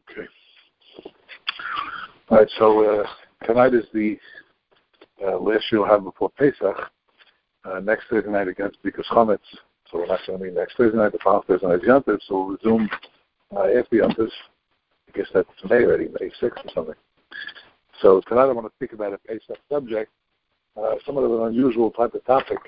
Okay. All right, so tonight is the last year we'll have before Pesach. Next Thursday night against Bikas Chametz. So we're not going to meet next Thursday night, the following Thursday night is Yontif, so we'll resume after Yontif. I guess that's May already, May 6th or something. So tonight I want to speak about a Pesach subject, somewhat of an unusual type of topic.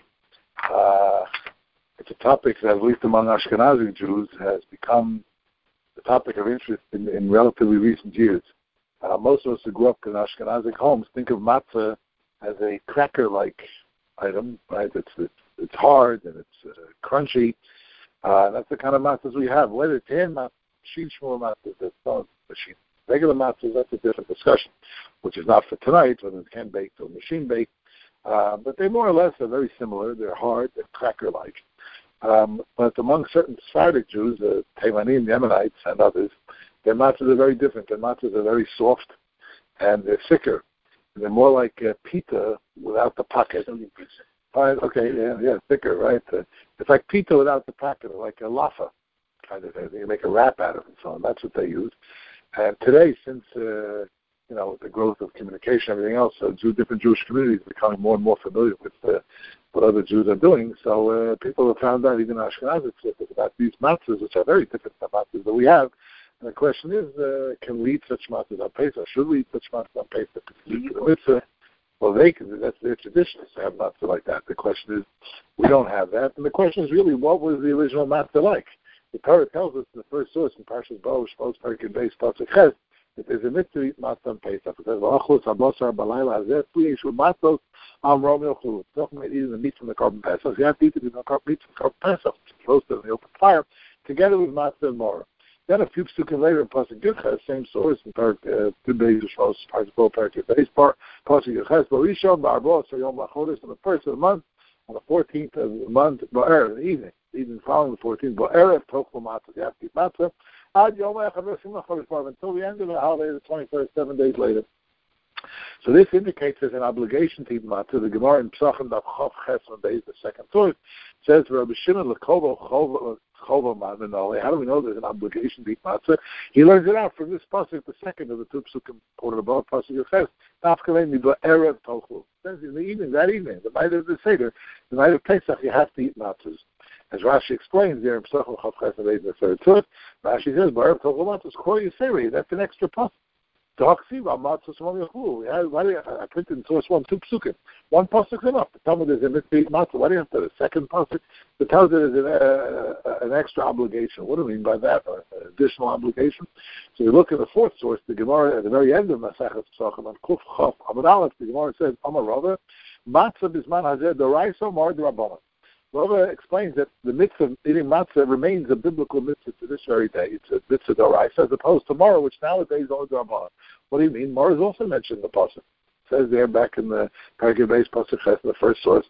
It's a topic that, at least among Ashkenazi Jews, has become the topic of interest in relatively recent years. Most of us who grew up in Ashkenazi homes think of matzah as a cracker-like item, right? It's hard and it's crunchy. That's the kind of matzahs we have. Whether it's hand matzah, machine shmur matzahs, that's not machine. Regular matzahs, that's a different discussion, which is not for tonight, whether it's hand-baked or machine-baked. But they more or less are very similar. They're hard, they're cracker-like. But among certain Sephardic Jews, the Taimanim, Yemenites, and others, their matzahs are very different. Their matzahs are very soft, and they're thicker. And they're more like pita without the pocket. Right, okay, yeah, thicker, right? It's like pita without the pocket, like a lafa kind of thing. You make a wrap out of it and so on. That's what they use. And today, since with the growth of communication and everything else, different Jewish communities are becoming more and more familiar with what other Jews are doing. So people have found out, even Ashkenazis, about these matzahs, which are very different from matzahs that we have. And the question is, can we eat such matzahs on Pesach? Should we eat such matzahs on Pesach? Well, they can. That's their tradition to have matzah like that. The question is, we don't have that. And the question is really, what was the original matzah like? The Torah tells us in the first source in Parshas Bo, Shmos, Perek Beis, Pasuk Ches, that there's a mitzvah to eat matzah on Pesach. It says, "V'achlos habosar b'layla hazeh three yeshu matzos am rom yochlu." It's talking about eating the meat from the korban Pesach. You have to eat the meat from the korban Pesach, roasted in the open fire, together with matzah and maror. Then a few psukim later in Pasuk Yudches, same source in Perek Beis, Shmos, Parshas Bo, Perek Beis, Pasuk Yudches, B'rishon b'arbos yom lachodesh, on the first of the month, on the 14th of the month, ba'er, in the evening following the 14th, ba'er, tochel matzah, you have to eat matzah, ad yom until the end of the holiday, the 21st, 7 days later. So this indicates there's an obligation to eat matzah. The Gemara in Psachim Daf Chav Ches Beis, the second source, says Rabbi Shimon Lekovo Chovo Mananole. How do we know there's an obligation to eat matzah? He learns it out from this pasuk, the second of the two psukim quoted above, pasuk Yoches. Nafkalei Miba Erev Tochlu. Says in the evening, that evening, the night of the Seder, the night of Pesach, you have to eat matzahs. As Rashi explains there in Psachim Chav Ches Beis, the third source, Rashi says, Ba'erev Tochlu matzahs Kol Yiseri. That's an extra pasuk. I printed in source 1, 2 psukim. One pasuk is enough to tell me there's a mitzvah matzah. Why do you have to have a second pasuk that tells you there's an extra obligation? What do we mean by that? An additional obligation? So you look at the fourth source, the Gemara at the very end of Masechet Pesachim on Kuf Chav Amud Aleph. The Gemara says, "Amar Rava, matzah bisman hazeh d'oraisa mar d'rabbanan." Rava explains that the mitzvah of eating matzah remains a biblical mitzvah to this very day. It's a mitzvah d'oraisa as opposed to maror, which nowadays is only d'rabbanan. What do you mean? Maror is also mentioned in the pasuk. It says there back in the Perek Beis pasuk Ches, the first source,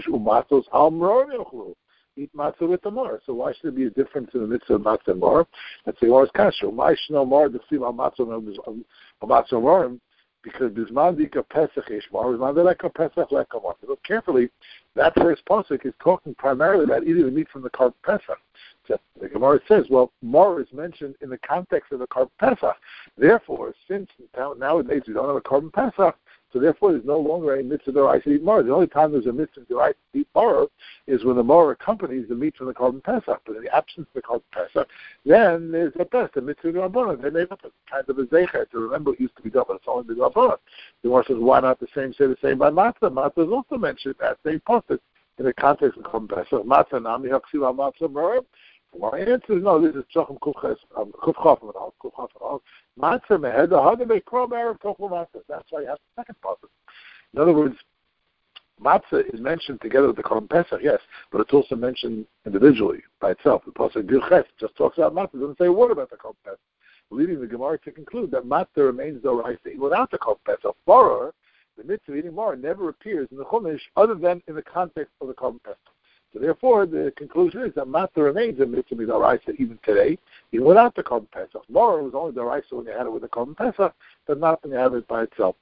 eat matzah with the maror. So why should there be a difference in the mitzvah of matzah and maror? That's the Gemara's kasha. Why should no maror deceive al matzah maror? Because Bismandika Pesach Ishmar, Bismandika Pesach Lekamar. Look carefully, that first pasuk is talking primarily about eating the meat from the korban Pesach. So the Gemara says, well, mar is mentioned in the context of the korban Pesach. Therefore, since nowadays we don't have a korban Pesach, so therefore there's no longer a mitzvah d'oraisa to eat mar. The only time there's a mitzvah d'oraisa to eat mar is when the mar accompanies the meat from the korban Pesach. But in the absence of the korban Pesach, then there's at best a mitzvah d'rabbanan. They made up a kind of a zecher to remember what used to be done, but it's only the d'rabbanan. The Gemara says, why not say the same by matzah? Matzah is also mentioned at the same pasuk in the context of korban Pesach. Matzah nami haksiv al matzah mar. My answer is no. This is Tzachim Kuf Chaf Matzah Meheda Hada Beikrom Erev Tochel Matzah. That's why you have the second pasuk. In other words, matzah is mentioned together with the korban Pesach, yes, but it's also mentioned individually by itself. The pasuk Gilches just talks about matzah. It doesn't say a word about the korban Pesach, leading the Gemara to conclude that matzah remains d'oraisa without the korban Pesach. Maror, the mitzvah eating maror, never appears in the Chumash other than in the context of the korban Pesach. So therefore, the conclusion is that matzah remains a mitzvah d'oraisa even today, even without the korban Pesach. Maror was only d'oraisa when you had it with the korban Pesach, but not when you have it by itself.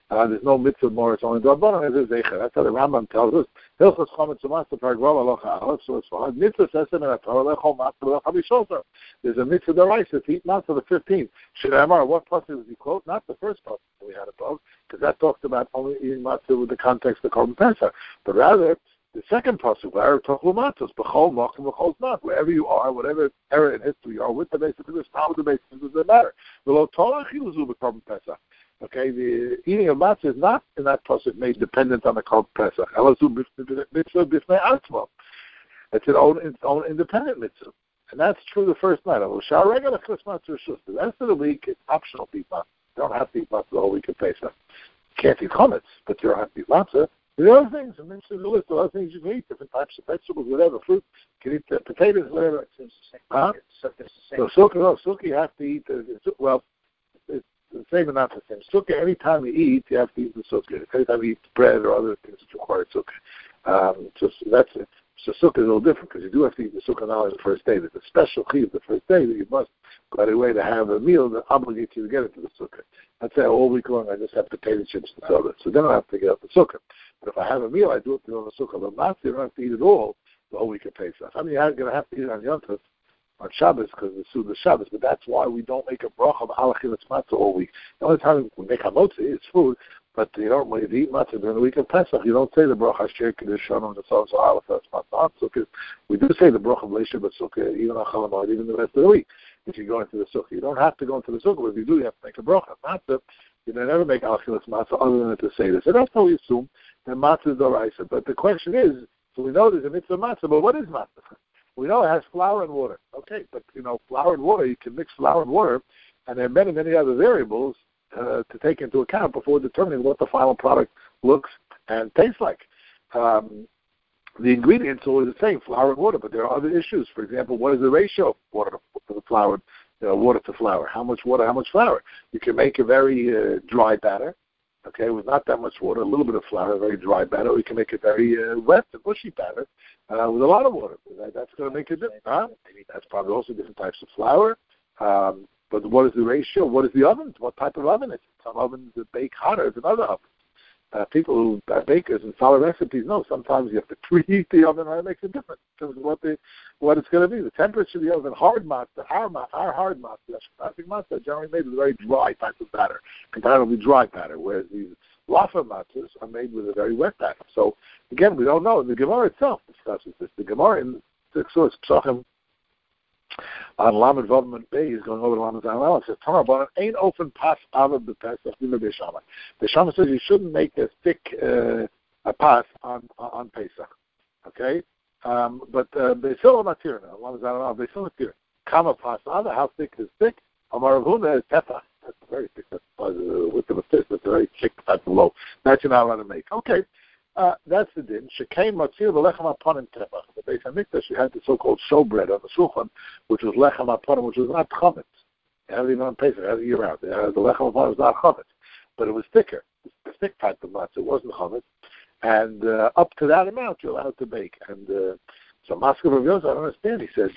There's no mitzvah more, it's only Rabbanan, it's Zecher. That's how the Rambam tells us. Hilchos Chometz U'Matzah, Parag Vav Alocha Aleph, so it's fine. Mitzvah says in the Torah, Lechol Matzah V'Lecha B'Shoser. There's a mitzvah deraisa to eat matzah, the 15th. Shneimar, what pasuk does he quote? Not the first pasuk that we had above, because that talked about only eating matzah with the context of Korban Pesach, but rather the second pasuk, where Tochlu Matzos, B'Chol Mokum B'Chol Zman, wherever you are, whatever era in history you are, with the basic of this, not with the basic, it doesn't matter. V'lo Torah Chiluzu B'Korban Pesach. Okay, the eating of matzah is not in that pasuk made dependent on the Korban Pesach. Elazu Mitzvah B'Fnei Atzmo. It's its own independent mitzvah. And that's true the first night. The rest of the week, it's optional to eat matzah. You don't have to eat matzah the whole week of Pesach. You can't eat chametz, but you don't have to eat matzah. There are other things, and then there's a list of other things you can eat, different types of vegetables, whatever, fruit. You can eat potatoes, whatever. It's the same. So sukkah, you have to eat, it's the same but not the same. Sukkah, anytime you eat, you have to eat the sukkah. Anytime you eat bread or other things that require sukkah. So that's it. So sukkah is a little different because you do have to eat the sukkah now on the first day. There's a special chiyuv the first day that you must go out of your way to have a meal that obligates you to get into the sukkah. I'd say all week long I just have potato chips and soda. So then I have to get out the sukkah. But if I have a meal, I do it on the sukkah. But matzah, you don't have to eat it all the whole week of Pesach. I mean, you're going to have to eat it on Yom Tov, on Shabbos, because it's Suda Shabbos. But that's why we don't make a bracha of alachilas matzah all week. The only time we make hamotzi, it's food. But you don't, when you eat matzah during the week of Pesach, you don't say the bracha Asher Kedushanim the Tzavos Alachilas Matzah Sukkah. We do say the bracha of Leisha B'Sukkah, even on Chalamad, even the rest of the week. If you go into the sukkah, you don't have to go into the sukkah. But if you do, you have to make a bracha. Matzah, you never make alachilas matzah other than to say this. So that's how we assume that matzah is doraisa. But the question is, so we know there's a mitzvah matzah, but what is matzah? We know it has flour and water. Okay, but flour and water, you can mix flour and water, and there are many, many other variables to take into account before determining what the final product looks and tastes like. The ingredients are always the same, flour and water, but there are other issues. For example, what is the ratio of water to flour? Water to flour. How much water? How much flour? You can make a very dry batter, okay, with not that much water, a little bit of flour, a very dry batter. Or you can make a very wet and mushy batter with a lot of water. That's going to make a difference. That's probably also different types of flour. But what is the ratio? What is the oven? What type of oven is it? Some ovens bake hotter than other ovens. People who are bakers and follow recipes know sometimes you have to preheat the oven, and it makes a difference in terms of what it's going to be. The temperature of the oven, hard matzah, our hard matzah, Ashkenazi matzah, generally made with a very dry type of batter, comparatively dry batter, whereas these lafa matzahs are made with a very wet batter. So, again, we don't know. The Gemara itself discusses this. The Gemara in the Source Psachim on Lamed Vav Bay is going over to Lamed Zayin. It says, "Tamar ain't open pas avad b'Pesach b'Mei Beishama." Beishama says you shouldn't make a thick a pas on Pesach. Okay, but Beisil Matirna, Lamed Zayin, Beisil Matirna. Kama pas avad, how thick is thick? Amar Rav Huna is tefach. That's very thick. That's width of a fist. That's a very thick type of loaf. That you're not allowed to make. Okay. That's the din. Shekain matzir v'lechem aponim tefach. The Beis Hamikdash, you had the so-called showbread on the shulchan, which was lechem aponim, which was not chametz. It had it even on Pesach, it had it year round. The lechem aponim was not chametz, but it was thicker. It's a thick type of matzah. It wasn't chametz, and up to that amount you're allowed to bake. And so Maskov Rav Yosef, I don't understand. He says,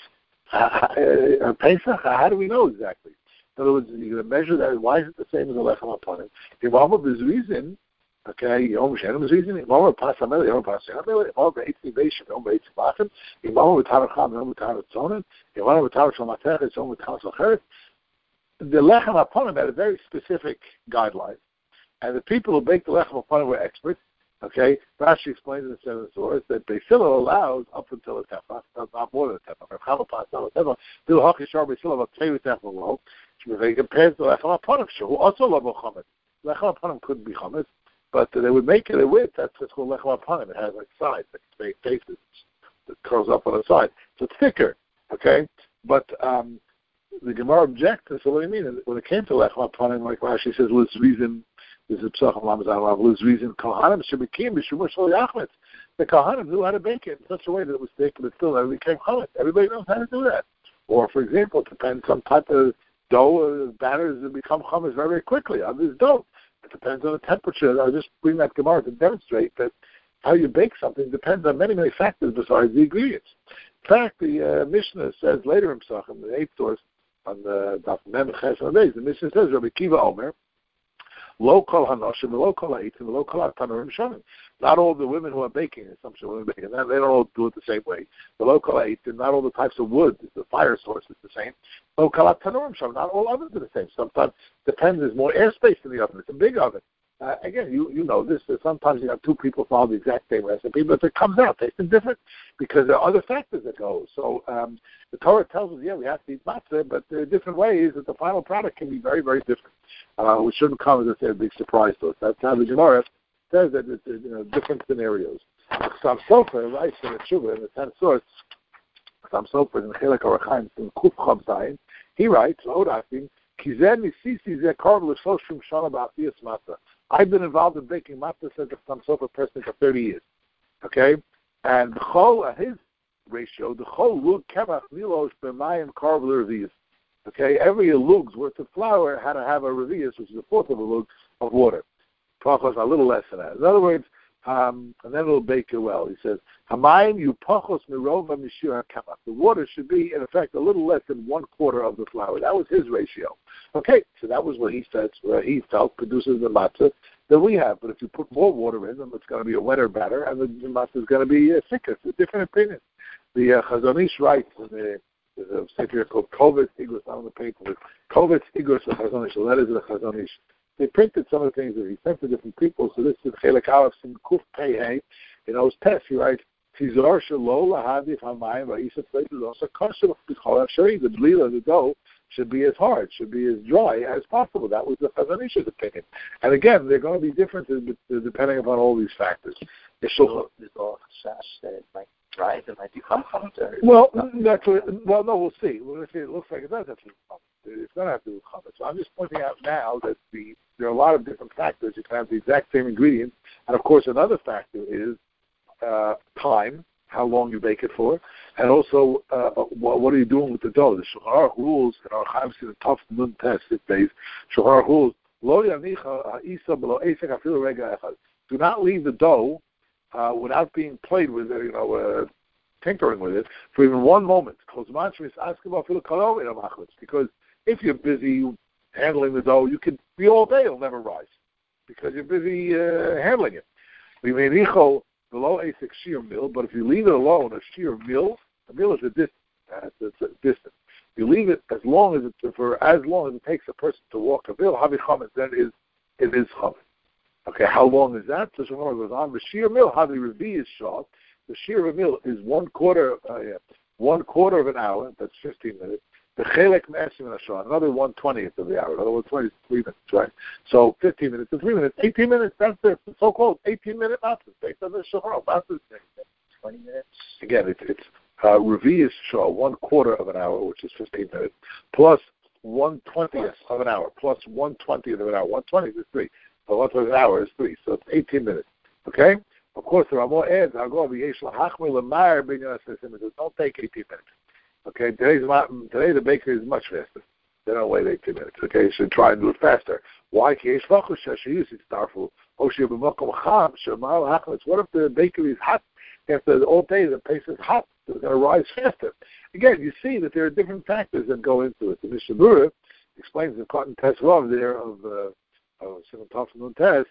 on Pesach, how do we know exactly? In other words, you're going to measure that. Why is it the same as the lechem aponim? There's reason. Okay, Yom Shem is reasoning. Yom Pasamel, Yom Pasamel, Yom Beitzivation, Yom Beitzivachim, Yom V'Taracham, Yom V'Taratzonen, Yom V'Tarach Shomatech, Yom V'Tarach Zocheret. The Lechem Aponim had a very specific guideline, and the people who baked the Lechem Aponim were experts. Okay, Rashi explains in the seven source that Beisilo allows up until a tefach, not more than a tefach. Chav Pasal a tefach, do Hakishar Beisilo a tefach tefach low. He compares the Lechem Aponim, who also love chametz. Lechem Aponim couldn't be chametz. But they would make it a width. That's what's called lechem aponim. It has like sides, like faces that curls up on the side. So it's thicker, okay? But the Gemara objects. So what do you mean? When it came to lechem aponim, like Rashi says, was reason. This is Psachim Lamazan. Was reason Kohanim should be keen b'shumush yachmet. The Kohanim knew how to bake it in such a way that it was thick, but still it became chametz. Everybody knows how to do that. Or, for example, it depends some type of dough or batters that become chametz very, very quickly. Others don't. It depends on the temperature. I'll just bring that Gemara to demonstrate that how you bake something depends on many, many factors besides the ingredients. In fact, the Mishnah says later in Psachim, the 8th source, on the Daf Mem Ches Days, the Mishnah says, Rabbi Kiva Omer, Local hanoshim, the local ha'etzim, the local ha'tanurim shonim. Not all the women who are baking, assumption women baking, they don't all do it the same way. The local ha'etzim, not all the types of wood, the fire source is the same. Local ha'tanurim shonim, not all ovens are the same. Sometimes depends. There's more airspace in the oven. It's a big oven. Again, you know this. Sometimes you have two people follow the exact same recipe, but it comes out tasting different because there are other factors that go. So the Torah tells us, we have to eat matzah, but there are different ways that the final product can be very, very different, which shouldn't come as a big surprise to us. That's how the Gemara says that it's different scenarios. Sam Sofer writes in the Tshuva, in the 10th source, Sam Sofer in Chelek Orachaim, in Kuf Chav Zayin, he writes, I've been involved in baking matzah, says the Sam Sofer person, for 30 years. Okay? And his ratio, the whole lug kemach milosh b'mayim karv l'revius. Okay? Every lug's worth of flour had to have a revius, which is a fourth of a lug of water. Pachos, a little less than that. In other words, and then it'll bake it well. He says, Hamayim yu pachos mirova mishir kemach. The water should be, in effect, a little less than 1/4 of the flour. That was his ratio. Okay, so that was what he said, where he felt produces the matzah that we have. But if you put more water in them, it's going to be a wetter batter, and the matzah is going to be thicker. It's a different opinion. The Chazon Ish writes in there's a sefer called Kovetz Igros on the paper. Kovetz Igros of Chazon Ish, the letters of the Chazon Ish. They printed some of the things that he sent to different people. So this is Chelek Aleph in Kuf Pei Hey. In those tests, he writes, Tizor shelo lahadif hamayim va'isa places also kosher b'chol ha'shari. The blila, the dough, should be as hard, should be as dry as possible. That was the Chazon Ish's opinion. And again, there are going to be differences depending upon all these factors. There's all sash that it might dry, it might become hot. Well, no, we'll see. It looks like it does have to become hot. It's going to have to become hot. So I'm just pointing out now that there are a lot of different factors. You can have the exact same ingredients. And, of course, another factor is time, how long you bake it for, and also what are you doing with the dough. The Shulchan Aruch rules, in our Chaim in the Tov Nun test, it says, Shulchan Aruch rules, Lo yanicha ha'isa below esek afilu rega echad. Do not leave the dough without being played with it, tinkering with it, for even one moment. Because if you're busy handling the dough, you could be all day, it'll never rise, because you're busy handling it. Below a shear mill, but if you leave it alone, a shear mill, a mill is a distance. You leave it as long as it takes a person to walk a mill, havi chametz, then it is chametz. Okay, how long is that? So Shmuel goes on. The shear mill, havi revi is short. The shear of a mill is 1/4 of an hour. That's 15 minutes. The chelek me'esim ashar, another 1/20th of the hour. Another 1/20 is 3 minutes, right? So 15 minutes to 3 minutes, 18 minutes. That's the so-called 18-minute matzah based on the shachar matzah. 20 minutes. Again, it's revi is shor, 1/4 of an hour, which is 15 minutes, plus 1/20th of an hour, plus 1/20th of an hour. 1/20 is 3. So 1/20 of an hour is 3. So it's 18 minutes. Okay. Of course, there are more ads. I'll go over yesh lahachmir l'mayr b'inyan ha'sesim. It don't take 18 minutes. Okay, today the baker is much faster. They don't wait 18 minutes. Okay, you should try and do it faster. Why? What if the bakery is hot? After all day, the place is hot. It's going to rise faster. Again, you see that there are different factors that go into it. The Mishnah Berurah explains in Cotton Test Rav there of Simon Tafel Test,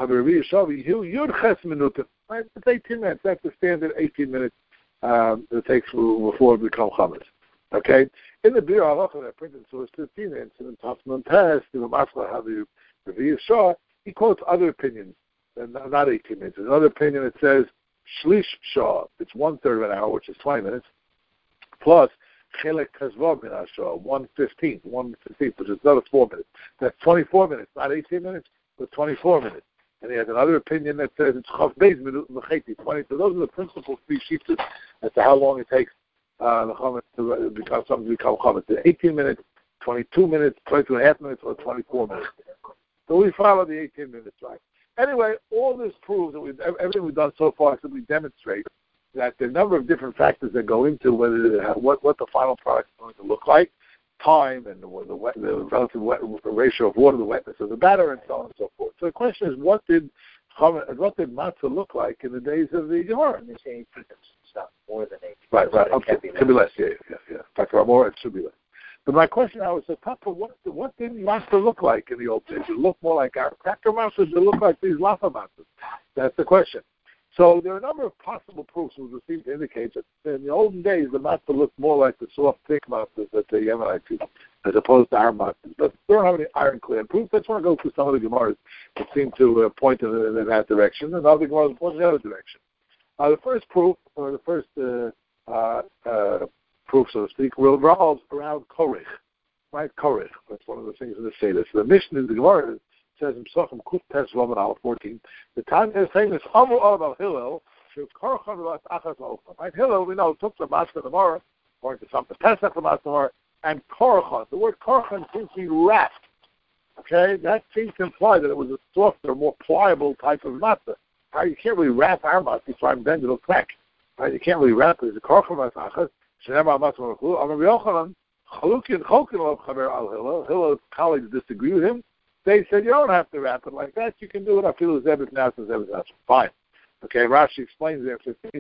it's 18 minutes. That's the standard 18 minutes it takes before it becomes chametz. Okay? In the Bir Halacha that printed source 15 and in Tafel Test, in the Masla Havi Revi Shah, he quotes other opinions, and not 18 minutes. Another opinion that says Shlish Shah, it's 1/3 of an hour, which is 20 minutes, plus Chelek Kazvav Min HaShah, 1/15, which is another 4 minutes. That's 24 minutes, not 18 minutes, but 24 minutes. And he has another opinion that says it's Chav Beis Minut Mecheti, 20. So those are the principal three sheets as to how long it takes the chametz to become something to become chametz. 18 minutes, 22 minutes, 22.5 minutes, or 24 minutes. So we follow the 18 minutes, right? Anyway, all this proves that everything we've done so far simply demonstrates that there are a number of different factors that go into what the final product is going to look like, time and the relative ratio of water, the wetness of the batter, and so on and so forth. So the question is, what did matzah look like in the days of the Gemara? And they say 18 minutes, it's not more than 18. Right. It could be less. Yeah. Talk about more, it should be less. But my question now is, Papa, what did matzah look like in the old days? Did it look more like our cracker matzahs? Did it look like these laffa matzahs? That's the question. So there are a number of possible proofs which would seem to indicate that in the olden days the matzah looked more like the soft, thick matzahs that the Yemenites used, as opposed to our matzahs. But they don't have any ironclad proof. I just want to go through some of the Gemaras that seem to point in that direction, and other Gemaras point in the other direction. The first proof, or the first proof, so to speak, revolves around korech, right? Korech. That's one of the things in the Seder. So the mission in the Gemara says in Psachim Kuf Tes Roman Aleph 14. The time is saying this Amru about Hillel, Korchan V'Las Achas La'Ofam. Right? Hillel, we know, took the Matzah tomorrow, or to something Pesach the Matzah tomorrow, and Korchan. The word Korchan seems to be wrapped. Okay, that seems to imply that it was a softer, more pliable type of Matzah. How you can't really wrap our Matzah, so I'm then it'll crack. Right? You can't really wrap it. It's a Korchan V'Las Achas. Hillel's colleagues disagree with him. They said you don't have to wrap it like that. You can do it. I feel zebit now, zebit now. Fine. Okay. Rashi explains there. Pesach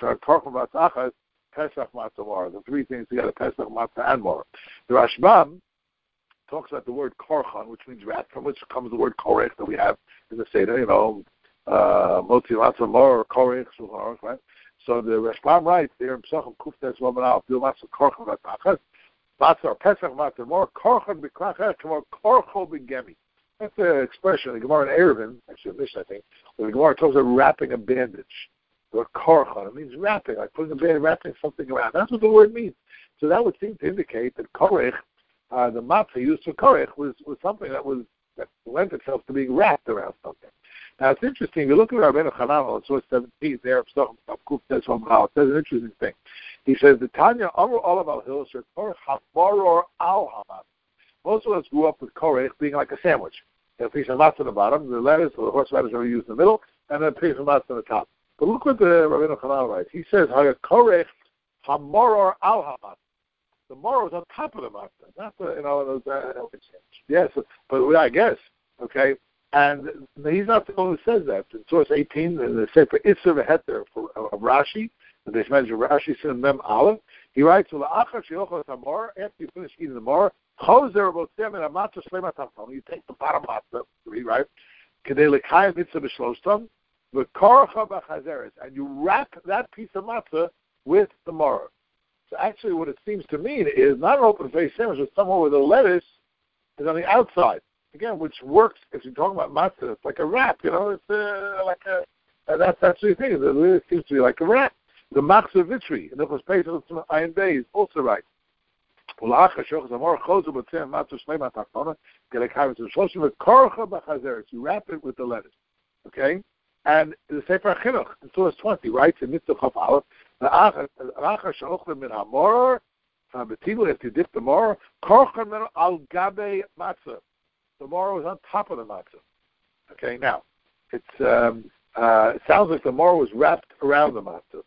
matzah mara. The three things together: Pesach matzah and mara. The Rashbam talks about the word korchan, which means wrap, from which comes the word korech that we have in the Seder. You know, motzi matzah mara, korech, right? So the Rashbam writes there in Psachim Kuf Tes Roman Aleph, Bil Matzah Korchan V'Tachas, Matzah or Pesach Matzah more Korchan B'Krachach, more Korcho B'Gemi. That's the expression. The Gemara in Eruvin, actually a Mishnah, I think, where the Gemara talks about wrapping a bandage. The word Korchan, it means wrapping, like putting a bandage, wrapping something around. That's what the word means. So that would seem to indicate that Korech, the Matzah used for Korech, was something that lent itself to being wrapped around something. Now, it's interesting. You look at Rabbeinu Hananel, it's source 17 there, it says an interesting thing. He says, the Tanya, Amru Olav al-Hil, Korech ha-maror al-hamat. Most of us grew up with Korech being like a sandwich. A piece of matzah on the bottom, the lettuce or the horseradish are used in the middle, and then a piece of matzah on the top. But look what the Rabbeinu Hananel writes. He says, Korech ha-maror al-hamat. The maror is on top of the matzah, not the, yes, but I guess, okay. And he's not the one who says that. In source 18, in the Sefer Isser V'Heter of Rashi, the Deshmedj of Rashi, Sin Mem Aleph, he writes, after you finish eating the mar, you take the bottom matzah, right? And you wrap that piece of matzah with the mar. So actually what it seems to mean is not an open-faced sandwich, but somewhere where the lettuce is on the outside. Again, which works, if you're talking about matzah, it's like a wrap, it's like that's the thing, it seems to be like a wrap. The matzah vitri, in the first page of the Ayin Bay, is also right. You wrap it with the lettuce, okay? And the Sefer Chinuch, in source 20, writes in Mitzvah Chav Aleph, if you dip the mar, al gabe matzah. The maror was on top of the matzah. Okay, now, it sounds like the maror was wrapped around the matzah.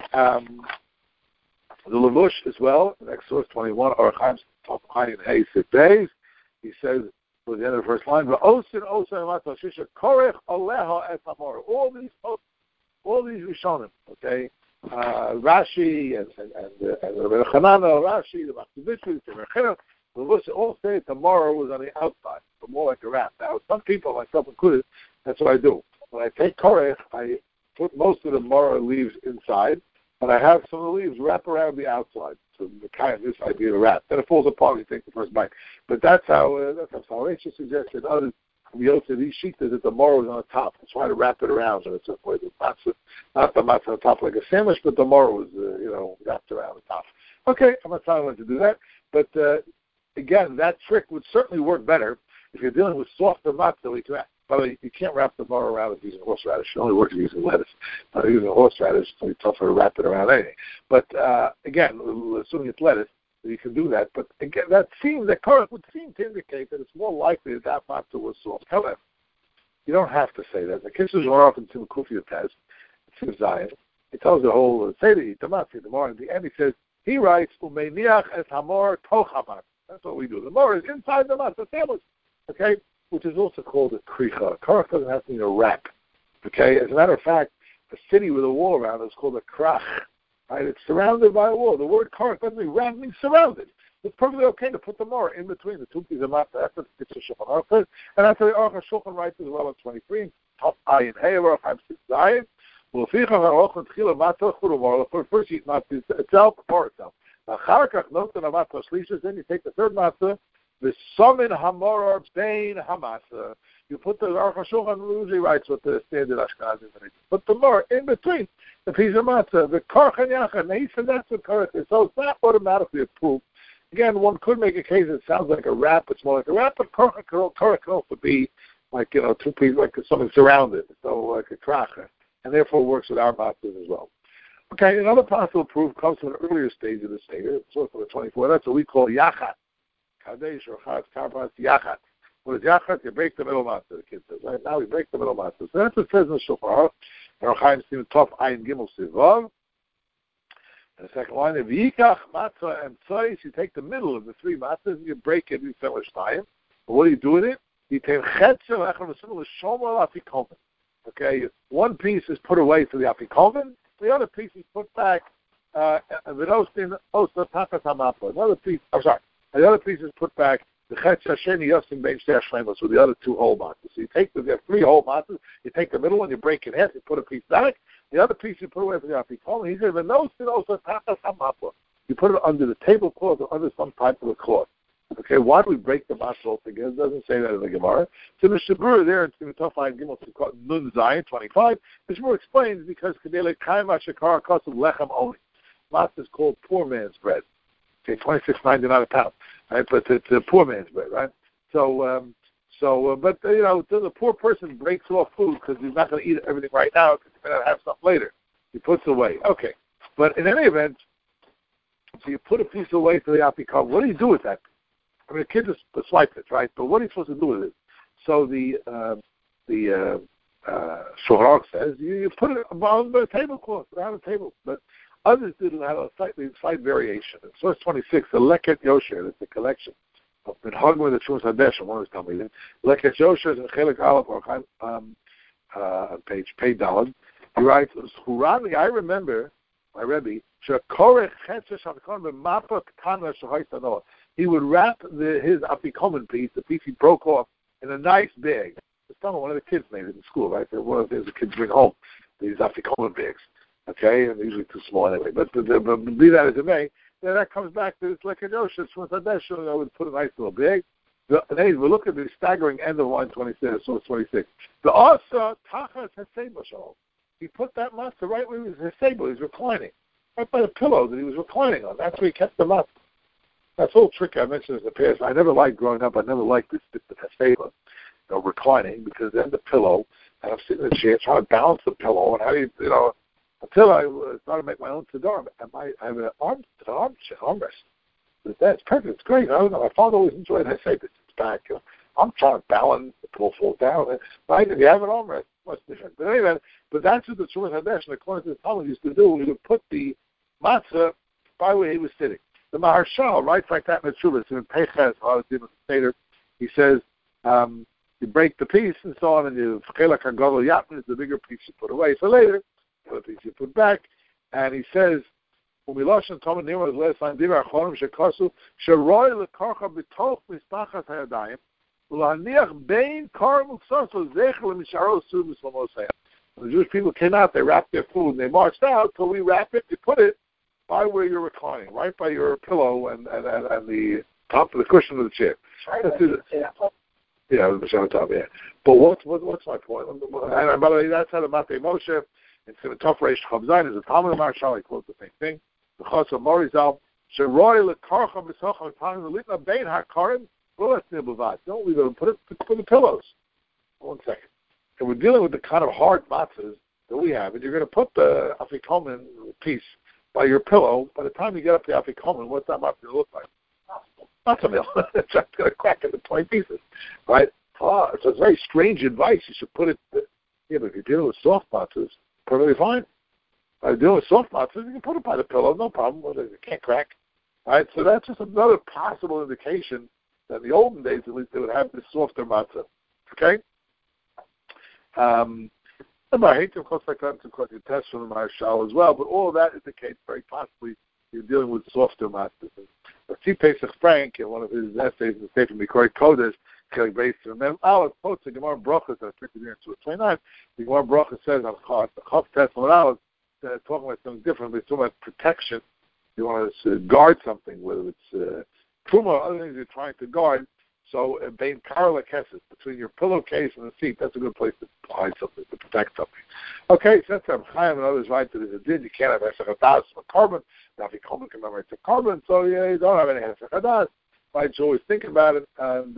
The Levush as well, next source 21, Orach Chaim Chaim Hey Sipbeis, he says, for the end of the first line, all these Rishonim, okay, Rashi and Rabbeinu Hananel, Rashi, the Matzah the all say the maror was on the outside, but more like a wrap. Now, some people, myself included, that's what I do. When I take korech, I put most of the maror leaves inside, and I have some of the leaves wrap around the outside. So the kind of this idea of wrap. Then it falls apart when you take the first bite. But that's how Salvation suggested. Others from Yosef, these sheets is that the maror was on the top. That's why to wrap it around. So it's a way not the matzah on the top like a sandwich, but the maror was wrapped around the top. Okay, I'm not telling them to do that, but. Again, that trick would certainly work better if you're dealing with softer matzah. By the way, you can't wrap the maror around with using horseradish. It only works using lettuce. Using horseradish, it's going to be tougher to wrap it around anything. But again, assuming it's lettuce, you can do that. But again, that korech would seem to indicate that it's more likely that matzah was soft. However, you don't have to say that. The Kissus were often Tim Kufiyah test. It's in Zion. It tells the whole Seder, the matzah, the mar. At the end, he writes, "Umeiniach es hamor toch hamat." That's what we do. The maror is inside the matzah sandwich, okay, which is also called a kricha. Korech doesn't have to mean a wrap, okay. As a matter of fact, a city with a wall around it is called a krach, right? It's surrounded by a wall. The word korech doesn't mean wrap, it means surrounded. it's perfectly okay to put the more in between the two pieces of matzah. That's what the Shulchan Aruch says, and that's what the Aruch HaShulchan writes as well on 23. Top ayin hey Aruch HaShulchan ayin. Well, first you eat matzah itself or itself. Then you take the third matzah, the summon hamoror bein hamasa. You put the Aruch HaShulchan usually writes what the standard Ashkenazi is. Put the more in between the piece of matzah, the karchan yachad. Now he said that's what karach is, so it's not automatically approved. Again, one could make a case that sounds like a wrap, it's more like a wrap, but karach can also be like, two pieces, like something surrounded, so like a kracha, and therefore works with our matzahs as well. Okay, another possible proof comes from an earlier stage of the Seder, source number 24. That's what we call yachat. Kadesh or chaz karpas yachat. What is yachat? You break the middle matzah, the kid says. Right now we break the middle matzah. So that's what it says in the Shulchan Aruch. Aruch Chaim Simon Tov Ayin Gimel Sivav. And the second line, if yikach matzah and tzais, you take the middle of the three matzahs and you break it in several shtayim. But what do you do with it? You take chetzel echad v'simul l'shomer l'afikomen. Okay, one piece is put away for the afikomen. The other piece is put back. Another piece, the other piece is put back. The chetz hasheni yosim bein shtei hashleimos, with the other two whole matzahs. So you have three whole matzahs. You take the middle one, you break it in half, you put a piece back. The other piece you put away for the afikomen. He said, you put it under the tablecloth or under some type of a cloth. Okay, why do we break the matzah altogether? It doesn't say that in the Gemara. So the Shabur there in Tov Ayin Gimel Nun Zayin 25, the Shabur explains because Kedele Kaim Ashakar Kosim Lechem only. Matzah is called poor man's bread. Okay, $26.99 a pound, right? But it's a poor man's bread, right? So the poor person breaks off food because he's not going to eat everything right now because he's going to have something later. He puts away. Okay, but in any event, so you put a piece away for the afikomen. What do you do with that piece? I mean, the kid just swiped it, right? But what are you supposed to do with it? So the Shulchan Aruch says you put it on the tablecloth, around the table. But others did have a slight variation. In source 26, the Leket Yosher, that's the collection of Minhag with the Trumas Hadesh, one of his Talmidim. Leket Yosher is in Chelik Aleph, page Daled. He writes, "Hurani, I remember my Rebbe, he would wrap his afikomen piece, the piece he broke off, in a nice bag. One of the kids made it in school, right? One of the things the kids bring home, these afikomen bags. Okay, and they're usually too small anyway. But be that as it may, then that comes back to this lekadosha. I would put a nice little bag. Then we look at the staggering end of line 26, source 26. The asa tachas haseba shalom. He put that matzah right where he was haseba. He was reclining, right by the pillow that he was reclining on. That's where he kept the matzah. That's a little tricky. I mentioned this in the past. I never liked growing up. I never liked this haseba, reclining, because then the pillow, and I'm sitting in the chair trying to balance the pillow, and how do you until I started to make my own siddur, and I have an armrest. That's perfect. It's great. I don't know. My father always enjoyed it. I say this. It's back. I'm trying to balance. The pillow falls down. Right? If you have an armrest, much different. But anyway, that's what the Trumas Hadesh and according to the Talmud used to do. He would put the matzah by where he was sitting. The Maharshal writes like that in the Trumas. In Peches, Seder, he says, you break the piece and so on, and you Chelak HaGadol Yatman is the bigger piece you put away for later. The piece you put back, and he says, "Umilosh and Talmud Nirma last line Divrei Achronim shekasu sheroi lekarcha b'toch misbachas hayadayim ulaniach bein kar muksaso zecher lemisharo su b'slomosayim." The Jewish people came out, they wrapped their food, and they marched out. So we wrap it, you put it by where you're reclining, right by your pillow and the top of the cushion of the chair. Yeah, the top, yeah. But what's my point? And by the way, that's how the Matei Moshe. It's going to tough Reish Chav Zayin is a Talmud Maharshal. He quotes the same thing. The Chosam Morizal Sheroi lekarcha b'socham v'panim l'itna bein hakarim lo esnei b'vad. Don't leave it. Put the pillows. 1 second. And we're dealing with the kind of hard matzahs that we have, and you're going to put the afikomen piece by your pillow. By the time you get up the afikomen, what's that matzah going to look like? Matzah meal. It's going to crack into 20 pieces, right? So it's very strange advice. You should put it. But if you're dealing with soft matzahs, perfectly fine. By dealing with soft matzahs, you can put it by the pillow, no problem. It can't crack. All right, so that's just another possible indication that in the olden days, at least, they would have this softer matzah. Okay? And I hate to, of course, like that, of course, you test from the Maharshal as well, but all of that indicates very possibly you're dealing with softer matzahs. Rav Pesach Frank, in one of his essays in the Sefer Mikor Kodesh, Chelik Beis Mem Aleph, quotes the Gemara Brachos that I printed here in 229. The Gemara Brachos says on Chav Tesla Aleph, talking about something different. It's talking about protection. You want to guard something, whether it's truma or other things you're trying to guard. So, bein karla kesses, between your pillowcase and the seat, that's a good place to hide something, to protect something. Okay, so that's Reb Chaim and others right that there's a din. You can't have hesach hadas for carbon. Now, if you commemorate the carbon, so you don't have any hesach hadas. Right? So always think about it, and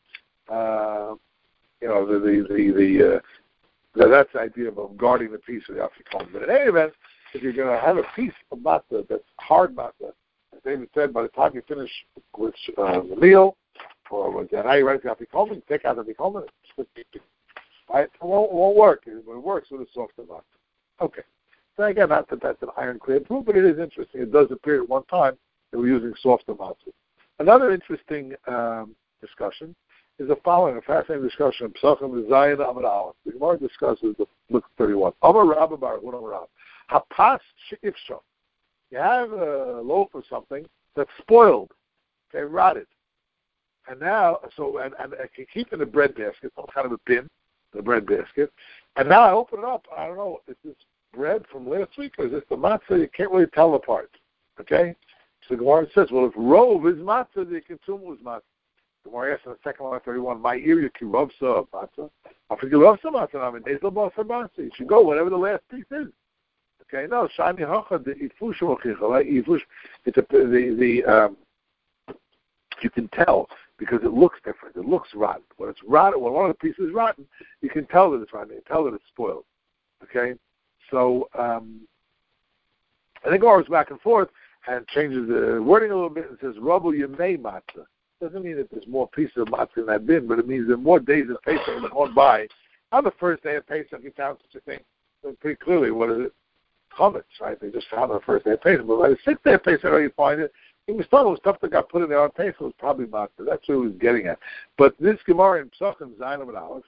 that's the idea of guarding the piece of the afikomen. But in any event, if you're going to have a piece of matzah that's hard matzah, as David said, by the time you finish with the meal, or how you write the afikomen, take out the afikomen, right? It won't work. It works with a softer matzah. Okay. So again, not that that's an ironclad proof, but it is interesting. It does appear at one time that we're using softer matzah. Another interesting discussion is the following, a fascinating discussion of Pesachim Zayin Amud Aleph. The Gemara discusses the look 31. Amar Rabba Baruch Amar Rabba. Hapas she'ifsha. You have a loaf or something that's spoiled, okay, rotted. And now, and I can keep in a bread basket, some kind of a bin, the bread basket. And now I open it up. I don't know, is this bread from last week or is this the matzah? You can't really tell apart. Okay? So the Gemara says, well, if rove is matzah, the consumer was matzah. The Gemara asks in the second line of 31, my ear, you can rove some matzah. I think you love some matzah. I mean, there's no matzah. You should go whatever the last piece is. Okay? No, shani hacha, the ifush mochicha, right? Ifush, it's you can tell because it looks different. It looks rotten. When it's rotten, when one of the pieces is rotten, you can tell that it's rotten. You can tell that it's spoiled. Okay? So, I think Gemara goes back and forth and changes the wording a little bit and says, Rabbu Yemei Matzah. Doesn't mean that there's more pieces of matzah in that bin, but it means there are more days of Pesach that gone by. On the first day of Pesach, you found such a thing. So pretty clearly, what is it? Chametz, right? They just found it on the first day of Pesach. But by the sixth day of Pesach, you find it. It was thought it was stuff that got put in there on Pesach. It was probably matzah. That's what he was getting at. But this Gemara in Pesachim, Zayin and Aleph,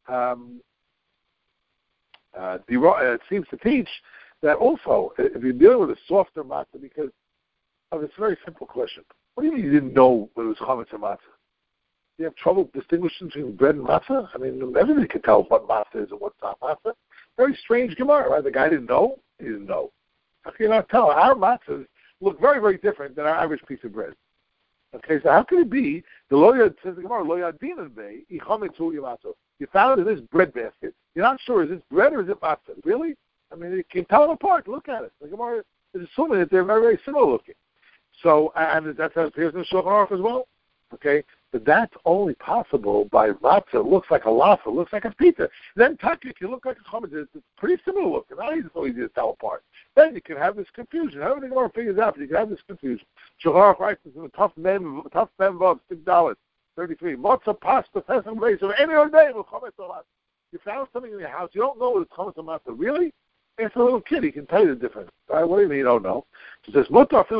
it seems to teach that also, if you're dealing with a softer matzah, because of this very simple question. What do you mean you didn't know whether it was chametz or matzah? You have trouble distinguishing between bread and matzah? I mean, everybody can tell what matzah is and what's not matzah. Very strange Gemara, right? The guy didn't know. He didn't know. How can you not tell? Our matzahs look very, very different than our average piece of bread. Okay, so how can it be? The lawyer says the Gemara, lo yadinan be ichametzu yamatzah. You found it in this bread basket. You're not sure, is this bread or is it matzah? Really? I mean, you can tell them apart. Look at it. The Gemara is assuming that they're very, very similar looking. So, and that's how it appears in the Shulchan Aruch as well. Okay? But that's only possible by matzah. It looks like a laffa. It looks like a pizza. Then takik, you look like a chametz. It's pretty similar looking. Not so easy to tell apart. Then you can have this confusion. Everything Gemara figures out, but you can have this confusion. Shulchan Aruch writes in the tough mem vav, $6, 33. Matzah pasta pesach base of any other day with chametz or matzah. You found something in your house. You don't know whether it's chametz or matzah. Really? It's a little kid. He can tell you the difference. Right? What do you mean you don't know? He says,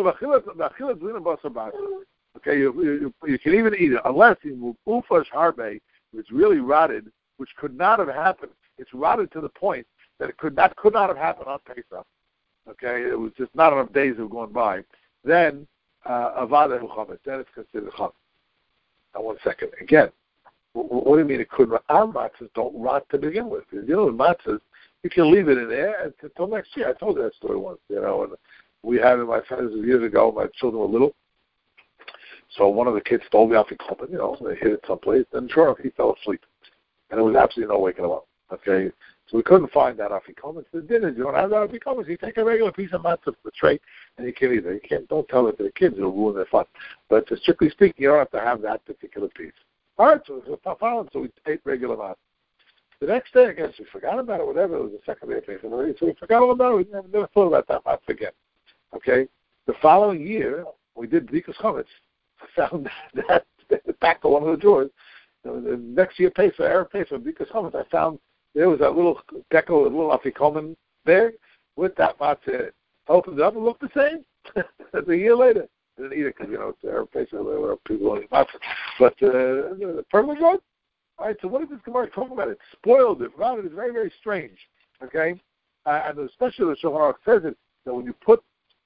okay, you can even eat it unless you move ufash harbe, which really rotted, which could not have happened. It's rotted to the point that it could not have happened on Pesach. Okay, it was just not enough days have gone by. Then avada chametz. Then it's considered chametz. Now, one second. Again, what do you mean it couldn't? Our matzahs don't rot to begin with. If you're dealing with matzahs, you can leave it in there until next year. I told you that story once, and we had it, my friends, years ago, my children were little. So one of the kids stole the afikomen, they hid it someplace, and sure enough, he fell asleep. And there was absolutely no waking him up, okay? So we couldn't find that afikomen. So dinner, you don't have that afikomen, so you take a regular piece of matzah from the tray, and you can eat it. Don't tell it to the kids, it'll ruin their fun. But strictly speaking, you don't have to have that particular piece. All right, so we ate regular matzah. The next day, I guess we forgot about it, whatever. It was the second day of Pesach, so we forgot all about it. We never thought about that matzah again. Okay? The following year, we did Bdikas Chametz. I found that back to one of the drawers. The next year, Pesach, Erev Pesach, Bdikas Chametz, I found there was that little deco, a little afikomen there with that matzah. I opened it up and looked the same. That's a year later. I didn't eat it because, it's Erev Pesach, there were people eating matzah. But the perfect one. All right, so what is this Gemara talking about? It's spoiled. It rotted. It's very, very strange. Okay? And especially the Shulchan Aruch says it, that when you put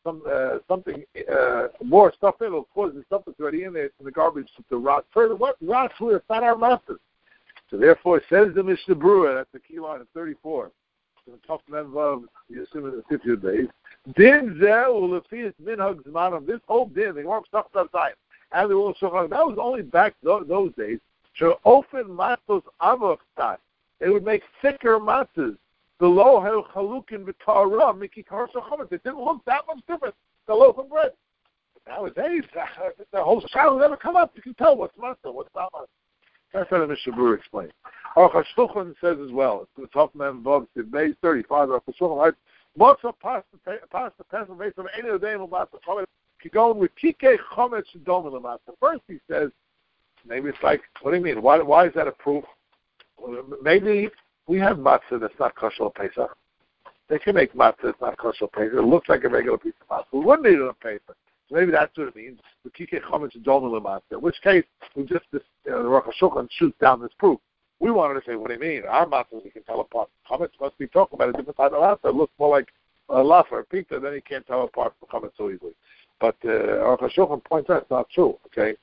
something more stuff in, it'll cause the stuff that's already in there in the garbage to rot further. What rots where it's not our matzahs? So therefore, says the Mishnah Berurah, that's the key line in 34. So the top member, you assume in the 50th days. Din zeh ulefias minhag zmanam. This whole din, the Gemara talks about science, and the Shulchan, that was only back those days. So ofen matzos avachtat. It would make thicker matzahs. Below halukin v'tara miki karso chametz. It didn't look that much different. The loaf of bread. Nowadays, the whole child never come up. You can tell what's matzah, what's not matzah. That's how the Mishnah Berurah explains. Aruch HaShulchan says as well. It's the top man above the base 35. Aruch HaShulchan writes, "Matzah pasta pesach based on any of the day of matzah chametz. Keep going with kikei chametz shedom l'matzah." First he says, maybe it's like, what do you mean? Why is that a proof? Well, maybe we have matzah that's not kosher Pesach. They can make matzah that's not kosher Pesach. It looks like a regular piece of matzah. We wouldn't eat it on Pesach. So maybe that's what it means. The kikei chametz shedom l'matzah. In which case, we just the Aruch HaShulchan shoots down this proof. We wanted to say, what do you mean? Our matzah we can tell apart. Chametz must be talking about a different type of matzah. It looks more like a lafa or pizza, then you can't tell apart from chametz so easily. But Aruch HaShulchan points out it's not true. Okay,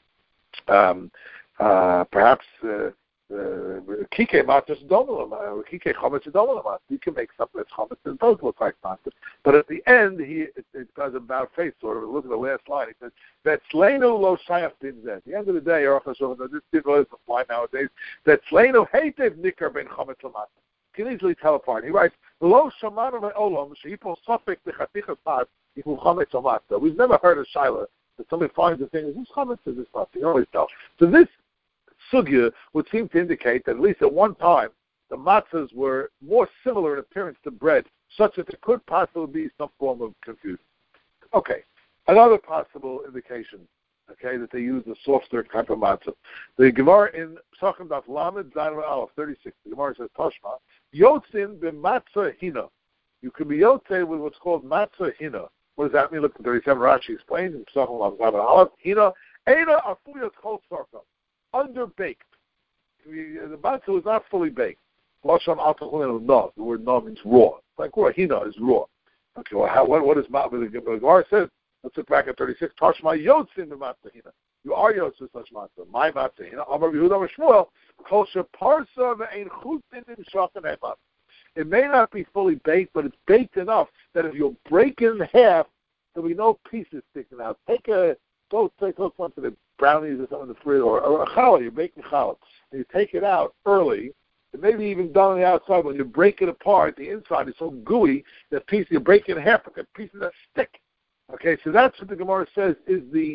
perhaps kikei matzah shedom kikei chametz shedom l'matzah. You can make something that's chametz that does look like matzah. But at the end, it does about face sort of. Look at the last line. He says, "Vetzleinu lo shayach din zeh." At the end of the day, Aruch HaShulchan, this didn't really apply nowadays. Vetzleinu heitev nikar ben chametz l'matzah. You can easily tell apart. He writes, "Lo shamanu ve'olam she'ipol safek b'chatichas pad yichul chametz l'matzah." We've never heard of Shaila that somebody finds a thing. Is this chametz? Is this matzah? You always tell. So this sugya would seem to indicate that at least at one time the matzahs were more similar in appearance to bread, such that there could possibly be some form of confusion. Okay, another possible indication, okay, that they use a softer type of matzah. The Gemara in Pesachim Daf Lamed Zayin Aleph 36, the Gemara says, Toshma, Yotzin b'matzah hina. You can be yotzei with what's called matzah hina. What does that mean? Look at 37, Rashi explains in Pesachim Daf Lamed Aleph, hina, eina afuyat kol sarka, underbaked. The matzah was not fully baked. Lashon atachulin no. The word no means raw. Like raw. Hina is raw. Okay. Well, what is matzah? The Gemara says. Let's look back at 36. Tashma yotzin the matzah hina. You are yotzin such matzah. My matzah hina. Amar Yehuda Shmuel. Kol sheparsa ve'ein chutin in shachan echad. It may not be fully baked, but it's baked enough that if you break it in half, there'll be no pieces sticking out. Go take one of the brownies or something in the fridge, or a challah. You're baking challah, and you take it out early. It may be even done on the outside. When you break it apart, the inside is so gooey that piece you break it in half, like a pieces that stick. Okay, so that's what the Gemara says is the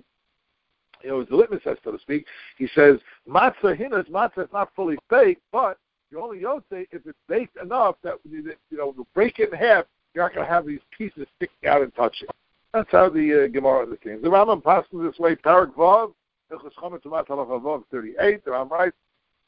is the litmus test, so to speak. He says matzah hina, matzah is not fully baked, but you only yotzei if it's baked enough that you break it in half, you're not going to have these pieces sticking out and touching. That's how the Gemara understands. The Rambam passes this way. Parak Vav, Hilchos Chametz U'Matzah Halacha Vav 38. The Rambam writes.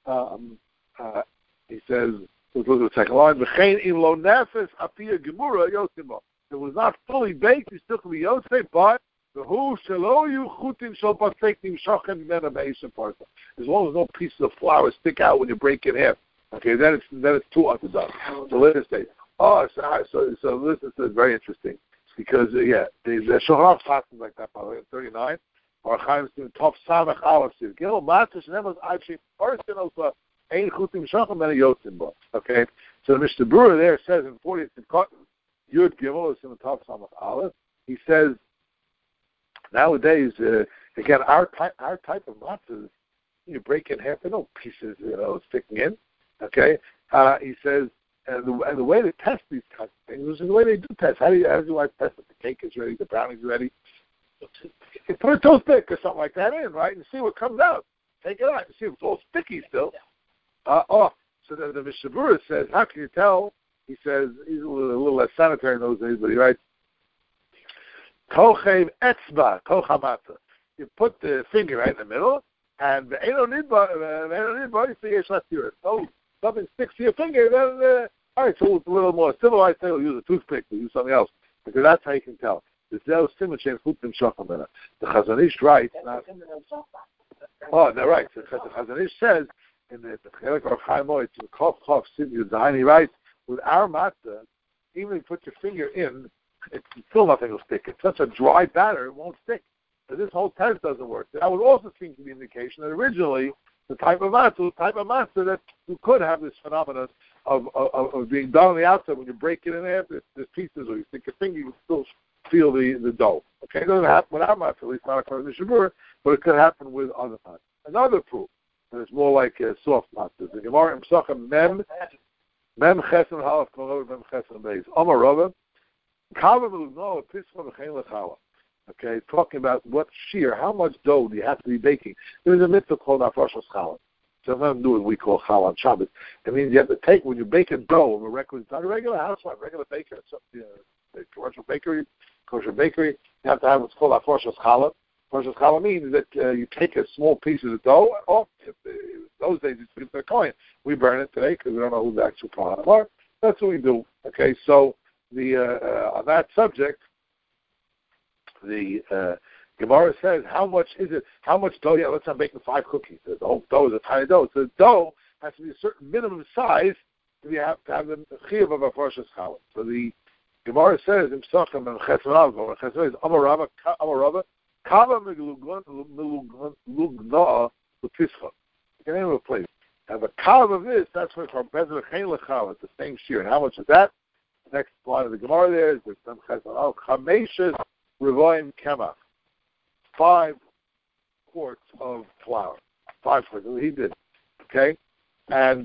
He says, let's look at the second line. V'chein im lo nefes apiyah gemura yotzim bo. It was not fully baked. You still can be yotzei, but v'hu shelo yu chutim shel pasek nimshachen mena be'esem parsa. As long as no pieces of flour stick out when you break it in half. Okay, then it's too underdone. So let us say. So this is very interesting because the Shulchan Aruch passes like that. By the way, 39. Or Chaim Sim Tov Samech Aleph Siv Gimel Matzah Shneimos Actually first and also Ein Chutim Shachem and Yotzim Bo. Okay, so the Mishnah Berurah there says in 40th Yud Gimel is in the Tov Samech Aleph. He says nowadays again our type of matzahs you break in half, there are no pieces sticking in. Okay, he says and the way they test these kinds of things is the way they do test. How do you like test that the cake is ready, the brownie's ready? You put a toothpick or something like that in, right, and see what comes out. Take it out and see if it's all sticky still. So the Mishnah Berurah says, how can you tell? He says, he's a little less sanitary in those days, but he writes, Kochev etzba, kochamatza. You put the finger right in the middle, and the eno nidba, you see it's left here. So something sticks to your finger, then, all right, so it's a little more civilized, say we'll use a toothpick, we'll use something else, because that's how you can tell. The Chazon Ish writes. They're right. The Chazon Ish says in the Chelik or Chaim Moed, he writes, with our matzah, even if you put your finger in, it's still nothing will stick. It's such a dry batter, it won't stick. So this whole test doesn't work. That would also seem to be an indication that originally the type of matzah was the type of matzah that you could have this phenomenon of being done on the outside. When you break it in half, there's pieces, or you stick your finger, you can still feel the dough. Okay, it doesn't happen with our matzah, at least not according to Shabur, but it could happen with other matzah. Another proof, and it's more like soft matzah. The Gemara in Pesachim Mem Chesem Halaf Kol Mem Chesem Beis Amar Rava Kava Melugno Pischa V'Chein Lechala. Okay, talking about what shear, how much dough do you have to be baking? There's a mitzvah called Afroshos Challah. So nothing to do with what we call Challah on Shabbos. It means you have to take, when you bake a dough of a regular, not a regular housewife, regular baker, commercial bakery, kosher bakery, you have to have what's called Afroshos Challah. Afroshos Challah means that you take a small piece of the dough, those days it's been a coin. We burn it today because we don't know who the actual Kohanim are. That's what we do. Okay, so on that subject, the Gemara says, how much is it? How much dough? Yeah, let's say I'm baking 5 cookies. The whole dough is a tiny dough. So the dough has to be a certain minimum size to have the chiyuv of a Afroshos Challah. So the Gemara says, Imsachim and Chesed says, Amarava, Kava Melugna L'Pischa. You can name of a place. And the Kava of this, that's what from Bezra Chein Lechala. It's the same shear. And how much is that? Next line of the Gemara there is some Chesed Chameshes Revoim Kemach. 5 quarts of flour. 5 quarts. He did. Okay? And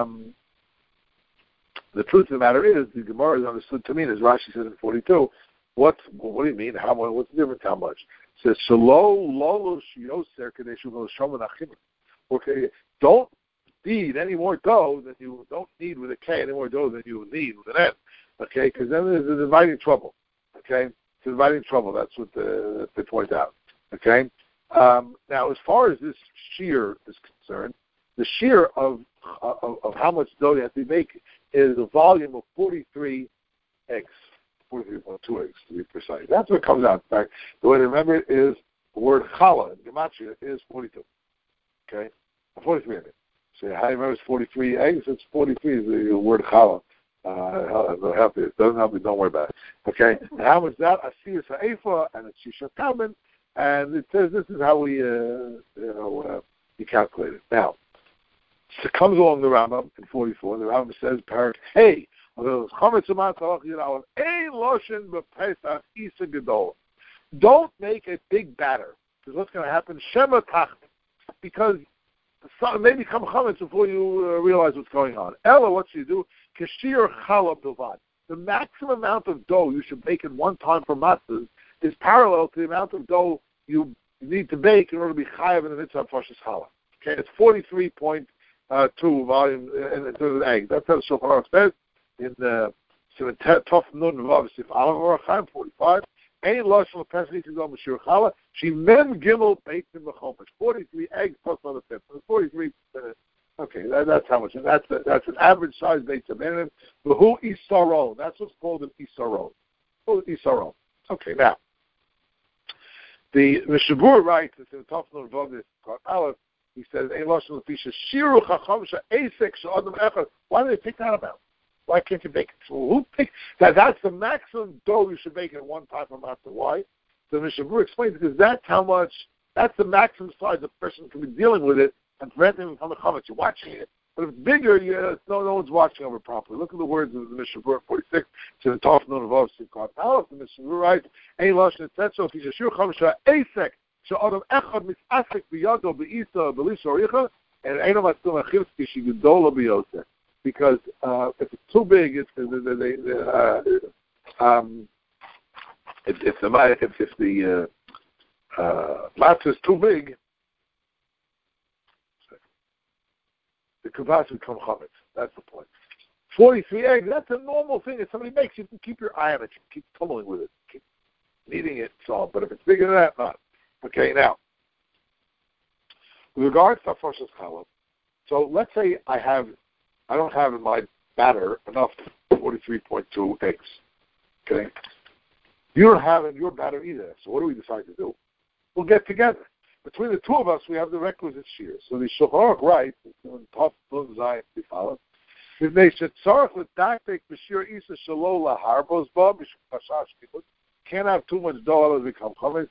the truth of the matter is, the Gemara is understood to mean, as Rashi says in 42, what do you mean? How much? What's the difference? How much? It says, Shalo Lolo Yoser Kadeshu Shoman Achim. Okay, don't need any more dough than you don't need with a K, any more dough than you need with an N. Okay, because then there's a dividing trouble. Okay? It's a dividing trouble. That's what they point out. Okay? Now, as far as this shear is concerned, the shear of how much dough you have to make is a volume of 43 eggs. 43.2 eggs, to be precise. That's what comes out. In fact, the way to remember it is the word challah in Gematria is 42. Okay? 43 eggs. So how do you remember it's 43 eggs? It's 43 is the word challah. It'll help you. It doesn't help you, don't worry about it. Okay? And how much that? Asir Sa'efa and a Shisha Kamen. And it says this is how we you calculate it. Now, so it comes along the Rambam in 44. The Rambam says, hey, don't make a big batter. Because what's going to happen? Shema tach. Because it may become chametz before you realize what's going on. Ella, what should you do? Kashir challah bilvad. The maximum amount of dough you should bake in one time for matzahs is parallel to the amount of dough you need to bake in order to be chayav in the mitzvah of Afroshos Challah. Okay, it's 43.2 volume in terms of egg. That's how the Shulchan Aruch says in the Tov Nun Vav Sif Aleph or Chaim 45. Ein lashon lepesach yisrael b'shir challah. She men gimel baked in the chomesh. 43 eggs plus another 5. 43. Okay, that's how much. That's an average size baked minimum. V'hu isaron. That's what's called an isaron. Isaron. Okay, now the Mishabur writes in the Tov Nun Vav Sif Aleph. He says, "Ein lashon lepesach shiru chacham she'esek she'adam echad." Why do they pick that about? Why can't you bake it? So who picked that? That's the maximum dough you should bake at one time for matzah. Why? So the Mishabur explains because that's the maximum size a person can be dealing with it and preventing him from the chametz. You're watching it. But if it's bigger, no one's watching over properly. Look at the words of the Mishabur 46 to the Tov Nun Vav Sif Aleph. The Mishabur writes, "Ein lashon etzetzo ki shashir chamsha esek she'adam echad mitzasek biyado beisa b'lisha oricha and ein amatzum achivs ki shigdolo biyoseh." Because if it's too big, if the matzah is too big, the kibas become chametz. That's the point. 43 eggs, that's a normal thing. If somebody makes, you can keep your eye on it. You can keep tumbling with it. Keep kneading it, so. But if it's bigger than that, not. Okay, now, with regards to Afroshos Challah, so let's say I don't have in my batter enough 43.2 eggs. Okay? You don't have in your batter either. So what do we decide to do? We'll get together. Between the two of us, we have the requisite shear. So the Shulchan Aruch writes, in Tov Nun Zayin, we follow, Can't have too much dough, otherwise become chametz.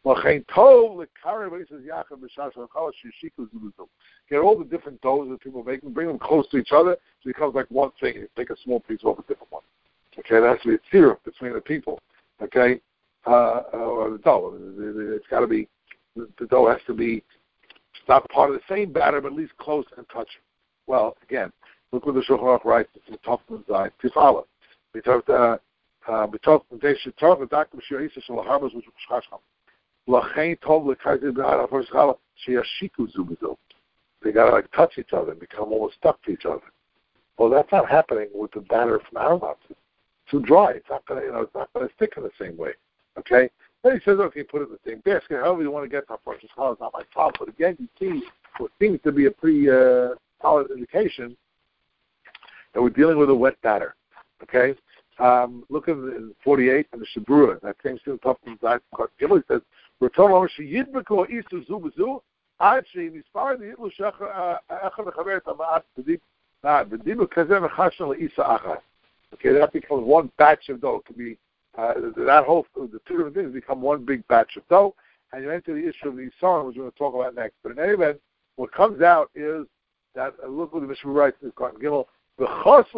Get all the different doughs that people make and bring them close to each other, so it becomes like one thing. You take a small piece off a different one. Okay, that has to be a syrup between the people. Okay, or the dough. It's got to be, the dough has to be not part of the same batter, but at least close and touching. Well, again, look what the Shulchan Aruch writes in Tofman Zayin Tifala. We talked they should talk the doctor B'shir Isa Shal Harbos which was Chasham. Lachain told the Kaiser B'Ara First Chala Sheyashiku Zubidu. They got to like touch each other and become almost stuck to each other. Well, that's not happening with the batter from our matzah. It's too dry. It's not going to, it's not going to stick in the same way. Okay. Then he says, okay, put it in the same basket. However you want to get that First Chala is not my problem. But again, you see what seems to be a pretty solid indication that we're dealing with a wet batter. Okay. Look at 48 and the Shabrua. That same student talking from Zayt Gimel says, "We're told over Sheyidbeko Isu Zubazu, Ad Sheynispar the Yitlu Shecha Echad Mechaber Tamaat B'Dibu Kazer Mechashon LeIsa Achad." Okay, that becomes one batch of dough. It could be that whole the two different things become one big batch of dough, and you enter the issue of the Yisrael, which we're going to talk about next. But in any event, what comes out is that look what the Mishnah writes in Kartan Gimel. It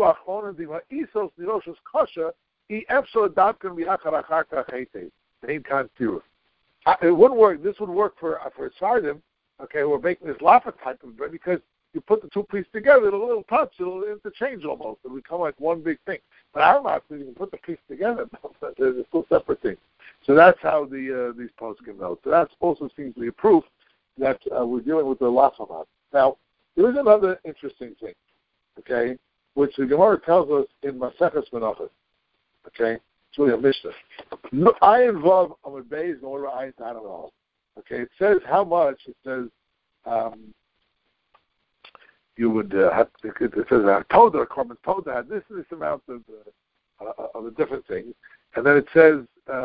wouldn't work. This would work for Sardim, okay, who are making this lapa type of bread, because you put the two pieces together, it'll touch, it'll interchange almost, it'll become like one big thing. But our matzah, you can put the piece together, they're still separate things. So that's how these posts can know. So that also seems to be a proof that we're dealing with the lapa matzah. Now, there is another interesting thing, okay, which the Gemara tells us in Maseches Menachos. Okay, it's really a Mishnah. No, I involve on a base in order I don't know. Okay, it says how much. It says you would have. It says Toda, Korban Toda had this amount of the different things, and then it says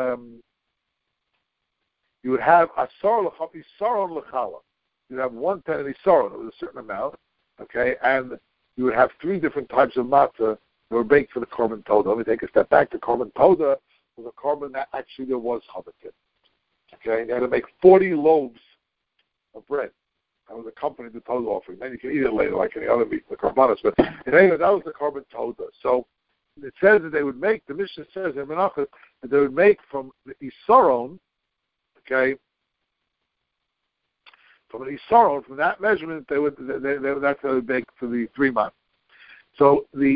you would have Isaron Lechala. You'd have 1 penny Isaron with a certain amount. Okay, and you would have 3 different types of matzah that were baked for the Korban Toda. Let me take a step back. The Korban Toda was a korban that actually there was chametz in. Okay, you had to make 40 loaves of bread. That was accompanied the Toda offering. Then you can eat it later like any other meat, the Korbanos. But anyway, that was the Korban Toda. So it says that they would make, the Mishnah says in Menachos, that they would make from the Isaron, okay, from an Isaron, from that measurement, that's how they bake for the 3 months. So the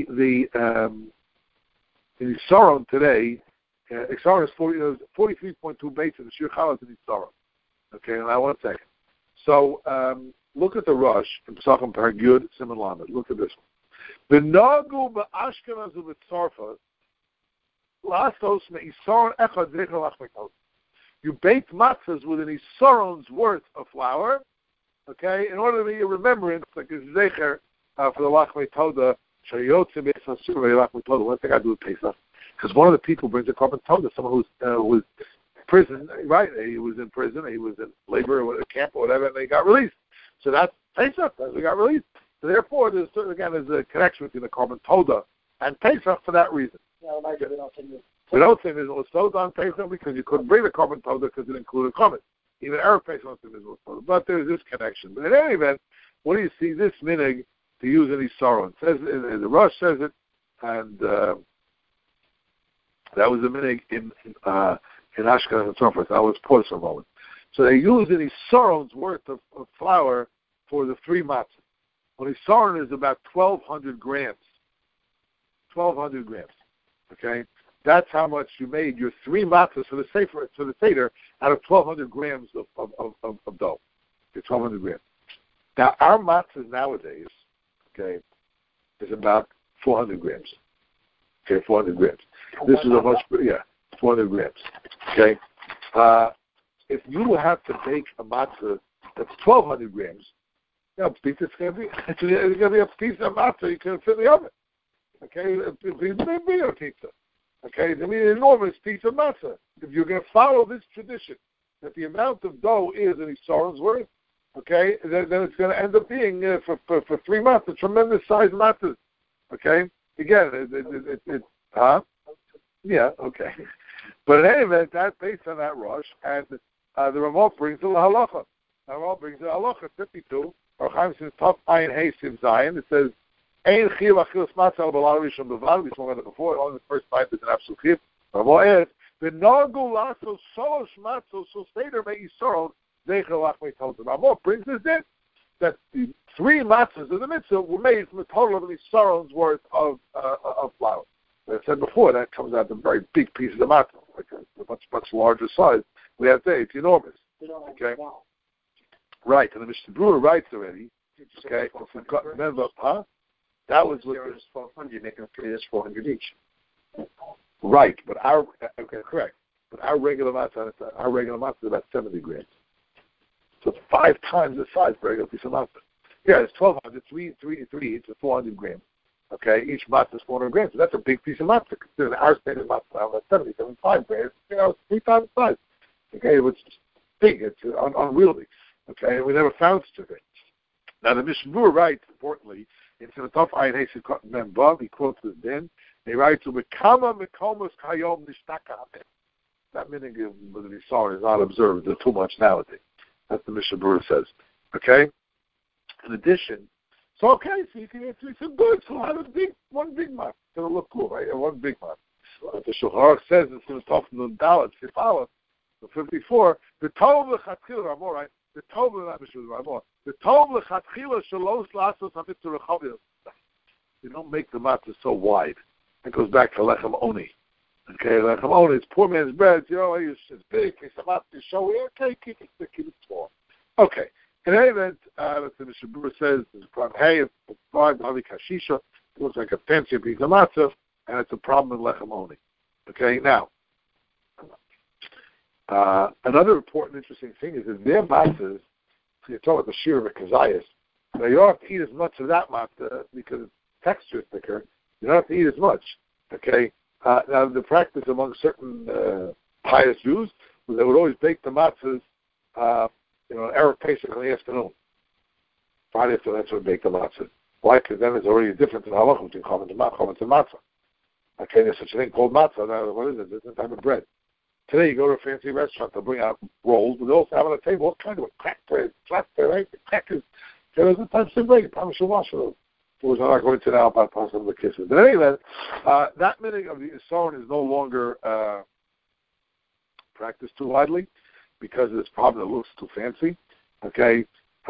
Isaron today, Isaron is 43.2 bases. The Shir Chala is in Isaron. Okay, now 1 second. So look at the Rush in Pesachim Perek Yud Siman Lamed. Look at this one. The Nagu beAshkenaz u'Betzarfas Lastos meIsaron echad zecher lachmekos. You bake matzahs with an isaron's worth of flour, okay, in order to be a remembrance, like a zecher for the lachmei toda, shayotze be'esasur lachmei toda. What thing I do with Pesach? Because one of the people brings a korban toda, someone who was in prison, right? He was in prison, he was in labor or a camp or whatever, and they got released. So that's Pesach, they got released. So therefore, there's a connection between the korban toda and Pesach for that reason. Yeah, we don't say there's a soda on Pesach because you couldn't bring the korban toda because it included chametz. Even Erev Pesach don't say there's a soda. But there's this connection. But in any event, what do you see this minig to use any sorrow? It says the Rosh says it, and that was the minig in Ashkenaz and so forth. I was paused for a moment. So they use any sorrow's worth of flour for the 3 matzahs. Well, Isaron is about 1,200 grams. 1,200 grams. Okay? That's how much you made your 3 matzahs for the Seder out of 1,200 grams of dough. Okay, 1,200 grams. Now, our matzahs nowadays, okay, is about 400 grams. Okay, 400 grams. This is a much, 400 grams. Okay? If you have to bake a matzah that's 1,200 grams, it's going to be a piece of matzah you can fit in the oven. Okay, it's a bigger pizza. Okay, it's going to be an enormous piece of matzah. If you're going to follow this tradition, that the amount of dough is an isaron's worth, okay, then it's going to end up being for 3 months a tremendous size matzah. Okay? Again, huh? Yeah, okay. But in any event, that's based on that Rosh, and the Ramah brings the halacha. The Ramah brings the halacha 52, or Chaim says, Top Ayin Hey Sim Zion. It says, Ein Chiv Achilas Matzah Al Balal Rishon Bevad. We spoke about it before. Only the first 5 is an absolute Chiv. Ramah adds, V'Nogu Lasso Sholosh Matzah So Seder Mei Yisrael Zeicher Lach Mei Totem. Ramah brings this in, that the 3 matzahs of the mitzvah were made from a total of Yisrael's worth of flour. As I said before, that comes out of very big pieces of matzah, like a much larger size. We have today, it's enormous. Okay? Right, and the Mishnah Berurah writes already, okay, remember, huh? That was what there's 1,200, making a 3, that's 400 each. Right, but okay, correct. But our regular matzah is about 70 grams. So it's 5 times the size for a regular piece of matzah. Yeah, it's 1,200, 3 each, 400 grams. Okay, each matzah is 400 grams. So that's a big piece of matzah. Considering our standard matzah now is 70, 75 grams. It's 3 times the size. Okay, it's big. It's unwieldy. Okay, and we never found such a thing. Now the Mishnah Berurah writes, importantly, in the top Ayin Hesed Cotton Membav, he quotes this then. He writes, "Ubekama mekomos kayom nishtaka." That meaning of the Yisrael is not observed too much nowadays. That's the Mishnah Berurah says. Okay. In addition, so okay, so you can it's good. So have one big matzah. It'll look cool, right? One big matzah. But the Shulchan Aruch says it's in the top of the Dalet, Sifalot, the 54. The Tov lechatchila, Ramah, right? The Tov, not Mishnah Ramah. The Tov lechatchila shalos lasos hamitzvah rechavia. You don't make the matzah so wide. It goes back to lechem oni. Okay, lechem oni, it's poor man's bread. You know, it's big. It's a matzah showy. Okay, keep it small. Okay. In any event, the Mishnah Berurah says, hey, it's fine, kashisha. It looks like a fancy piece of matzah, and it's a problem in lechem oni. Okay, now, another important, interesting thing is that their matzahs, so you talk about the shear of a kazayas, now you don't have to eat as much of that matzah because the texture is thicker. You don't have to eat as much. Okay, now the practice among certain pious Jews was they would always bake the matzahs, Erev Pesach in the afternoon. Friday after that's when they bake the matzah. Why? Because then there's already a difference in halacha between chametz and matzah. Okay, there's such a thing called matzah. Now, what is it? It's a type of bread. Today you go to a fancy restaurant, they'll bring out rolls, but they also have on the table all kinds of crack bread, flat bread, right? The crackers. There's a type of bread. You probably should wash those. We're not going to now about possible kisses. But anyway, that meaning of the Yisrael is no longer practiced too widely because of this problem that looks too fancy. Okay.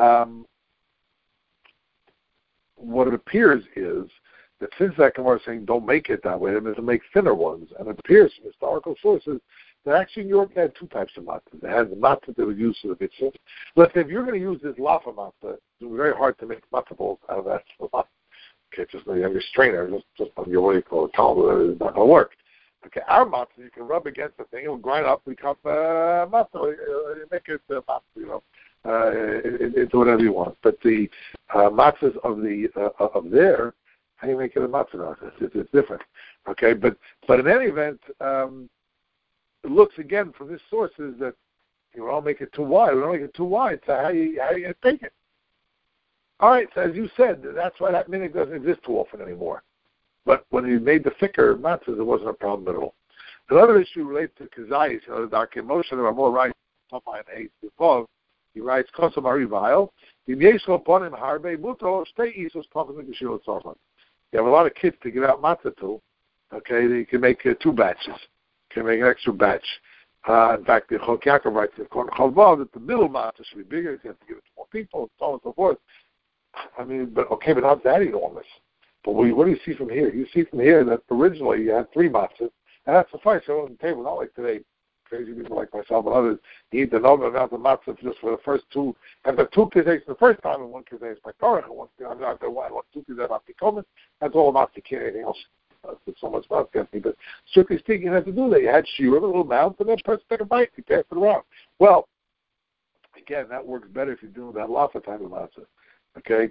What it appears is that since that Gemara is saying don't make it that way, they're to make thinner ones. And it appears from historical sources that actually in Europe they had 2 types of matzah. They had the matzah they would use for the mitzvah. Let's say if you're going to use this lafa matzah, it's very hard to make matzah balls out of that. Okay, just you have your strainer, just on your, what do you call it, towel, it's not going to work. Okay, our matzah, you can rub against the thing, it will grind up, become matzah, you make it matzah, into whatever you want. But the matzahs of there, how do you make it a matzah? It's different. Okay, but in any event, it looks again from this source is that you don't make it too wide. We don't make it too wide. So how you take it? All right. So as you said, that's why that minhag doesn't exist too often anymore. But when you made the thicker matzahs, it wasn't a problem at all. Another issue relates to kazayis. The Darkei Moshe, there are more right. Above, he writes, "Kosam Arivayel, Im Yeshlo Ponim Harbe Muto Shtei Isos Pachim Geshil Tzorman." You have a lot of kids to give out matzah to. Okay, you can make 2 batches. You can make an extra batch. In fact, the Chok Yaakov writes in Chalvav that the middle matzah should be bigger. You have to give it to more people, and so on and so forth. I mean, but not that enormous. But what do you see from here? You see from here that originally you had 3 matzahs, and that sufficed on the table. Not like today, crazy people like myself and others, you eat the normal amount of matzah just for the first 2. And the 2 kizayis the first time, and 1 kizayis by Torah, and 1 kizayis by wine, 2 kizayis by Pikomen. That's all matzah. You can't anything else. There's so much matzah. But strictly speaking, you had to do that. You had shiur, a little amount, and then person take a bite. You pass it around. Well, again, that works better if you're doing that lafa type of matzah. Okay.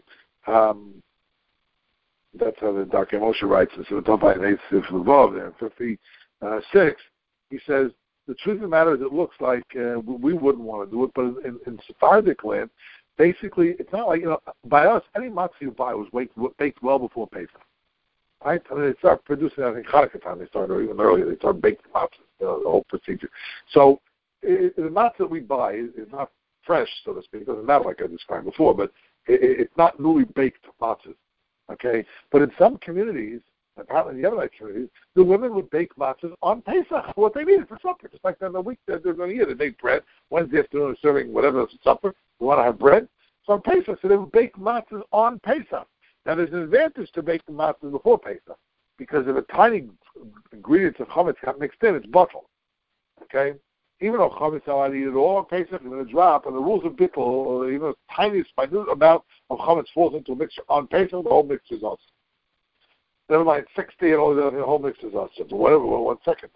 That's how the Darkei Moshe writes this. So don't find it above there in 56. He says the truth of the matter is it looks like we wouldn't want to do it, but in Sephardic land, basically it's not like by us any matzah you buy was baked well before Pesach. right? And they start producing, I think, Hanukkah time. They start, or even earlier, they start baking matzahs, the whole procedure. So the matzah that we buy is not fresh, so to speak. It doesn't matter like I described before, but it's not newly baked matzahs, okay? But in some communities, apparently in the Yemenite communities, the women would bake matzahs on Pesach for what they needed for supper. Just like in the week that they're going to eat. They make bread. Wednesday afternoon, serving whatever for supper. We want to have bread. So on Pesach, so they would bake matzahs on Pesach. Now, there's an advantage to baking matzahs before Pesach, because if a tiny ingredients of chametz got mixed in, it's bottled. Okay? Even though chametz allowed to eat it all on Pesach, it's going to drop, and the rules of bittul, or even a tiniest minute amount of chametz falls into a mixture on Pesach, the whole mixture is awesome. Never mind 60 and all the whole mixture is awesome. But whatever, 1 second.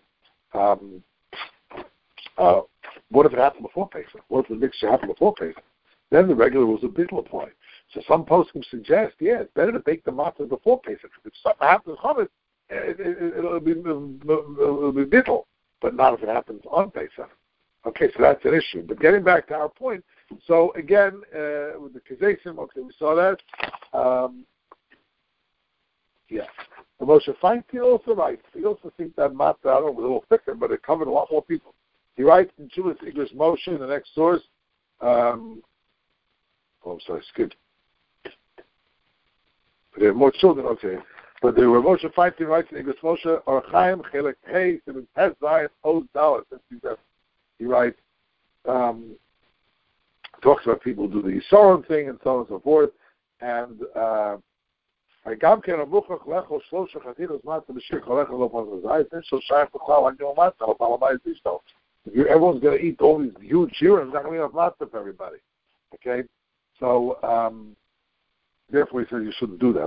What if it happened before Pesach? What if the mixture happened before Pesach? Then the regular rules of bittul apply. So some poskim suggest, it's better to bake the matzah before Pesach. If something happens with chametz, it'll be bittul, but not if it happens on Pesach. Okay, so that's an issue. But getting back to our point, so again, with the Kazaysim, okay, we saw that. The Moshe Feinstein also writes. He also thinks that matzah, I don't know, was a little thicker, but it covered a lot more people. He writes in Chuvas Igros Moshe, the next source. I'm sorry, skip. They have more children, okay. But the Moshe Feinstein writes in Igros Moshe, Orchaim Chelek Hey, Simon Tes Zayas Oz Dalet. He writes, talks about people who do the Yisroel thing and so on and so forth, and everyone's going to eat all these huge shiurim. There's not going to be enough matzah for everybody. Okay? So, therefore he says you shouldn't do that.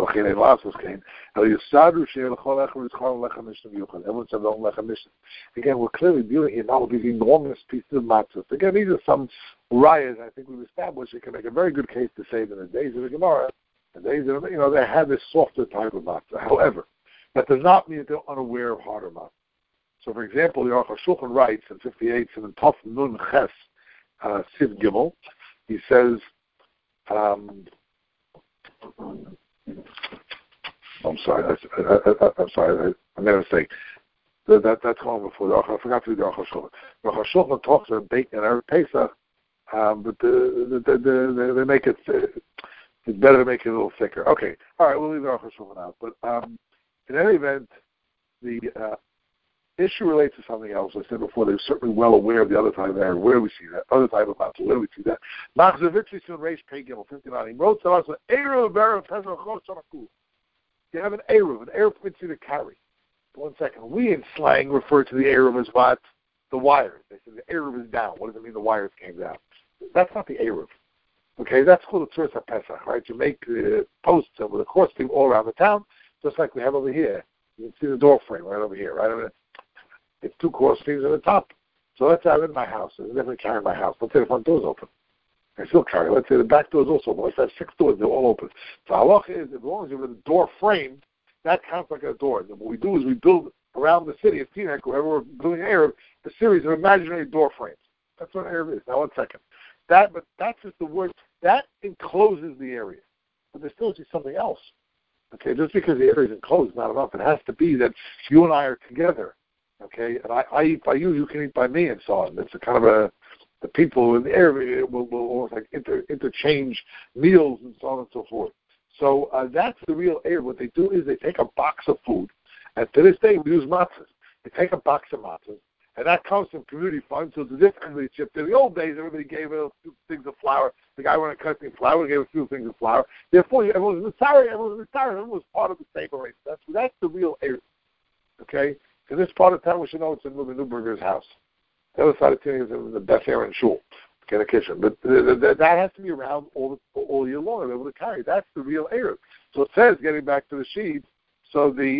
Everyone said their own lechem mishnah. Again, we're clearly dealing here now with these enormous pieces of matzah. Again, these are some rayas I think we've established. You can make a very good case to say that in the days of the Gemara, they had this softer type of matzah. However, that does not mean that they're unaware of harder matzah. So, for example, the Aruch HaShulchan writes in 58, in Tov Nun Ches Siv Gimel, he says, I'm sorry, I made a mistake. That's going before the Aruch. I forgot to do the Aruch HaShulchan. The Aruch HaShulchan talks about baking and Erev Pesach, but they make it. It's better to make it a little thicker. Okay, all right, we'll leave the Aruch HaShulchan out. But in any event, the issue relates to something else. I said before, they're certainly well aware of the other type of error. Where do we see that? Other type of matzah. Where do we see that? Machzavitzi Reish Pei Gimel 59. He wrote to us, "Eruv Erev Pesach Chos Shanaku." You have an eruv permits you to carry. 1 second. We in slang refer to the eruv as what? The wires. They say the eruv is down. What does it mean the wires came down? That's not the eruv. Okay, that's called a Tzursa Pesach, right? You make posts with a cross beam all around the town, just like we have over here. You can see the door frame right over here, right? I mean, it's 2 cross beams at the top. So let's say I'm in my house. I never carry my house. Let's say the front door's open. I still carry. Let's say the back door's also open. Let's have 6 doors. They're all open. So halacha is, as long as you have a door frame, that counts like a door. And what we do is we build around the city of Teaneck, wherever we're building an Erev, a series of imaginary door frames. That's what an Erev is. Now, 1 second. But that's just the word. That encloses the area. But there still is something else. Okay, just because the area is enclosed is not enough. It has to be that you and I are together. Okay, and I eat by you, you can eat by me, and so on. It's a kind of the people in the area will almost like interchange meals and so on and so forth. So that's the real area. What they do is they take a box of food, and to this day we use matzahs. They take a box of matzahs, and that comes from community funds, so it's a different relationship. In the old days, everybody gave a few things of flour. The guy wanted to cut things of flour, gave a few things of flour. Therefore, everyone was sorry, everyone was part of the same arrangement. That's the real area. Okay? In this part of town, we should know it's in Ruben Newberger's house. The other side of town is in the Beth Aaron Shul, okay, the kitchen. But that has to be around all year long to be able to carry. That's the real Erev. So it says, getting back to the sheet, so the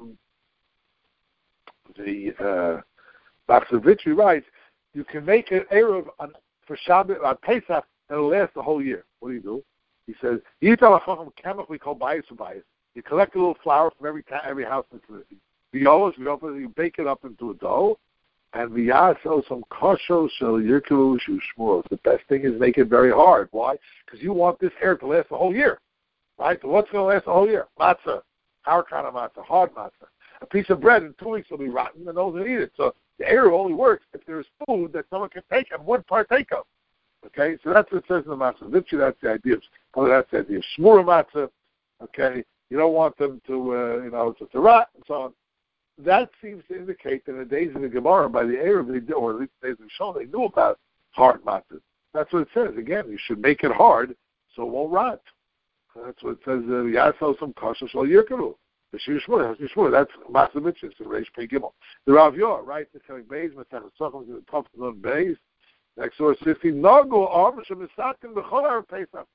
Machzavitri writes, you can make an Erev for Shabbat, on Pesach, and it'll last the whole year. What do? He says, you collect a little flour from every house in the community. You bake it up into a dough, and some kosher yirkelu shmuel. The best thing is make it very hard. Why? Because you want this air to last the whole year, right? So what's going to last the whole year? Matzah. our kind of matzah, hard matzah. A piece of bread in 2 weeks will be rotten, and no one will eat it. So the Erev only works if there's food that someone can take and would partake of. Okay, so that's what it says in the matzah. Literally, that's the idea. That's the idea. Shmura matzah. Okay, you don't want them to, to rot and so on. That seems to indicate that in the days of the Gemara, by the Erev, or at least the days of the Shon, they knew about hard matzah. That's what it says. Again, you should make it hard so it won't rot. That's what it says. Yasel some kosher shal yirkaru. That's matzah mitzvah. It's Reish Pei Gimel. The Rav Yor, right? It's coming Beis. Masechet Sochem is the top of the Beis. Next source 15. Nagu Arm Shemisakin B'chol Erev Pesach.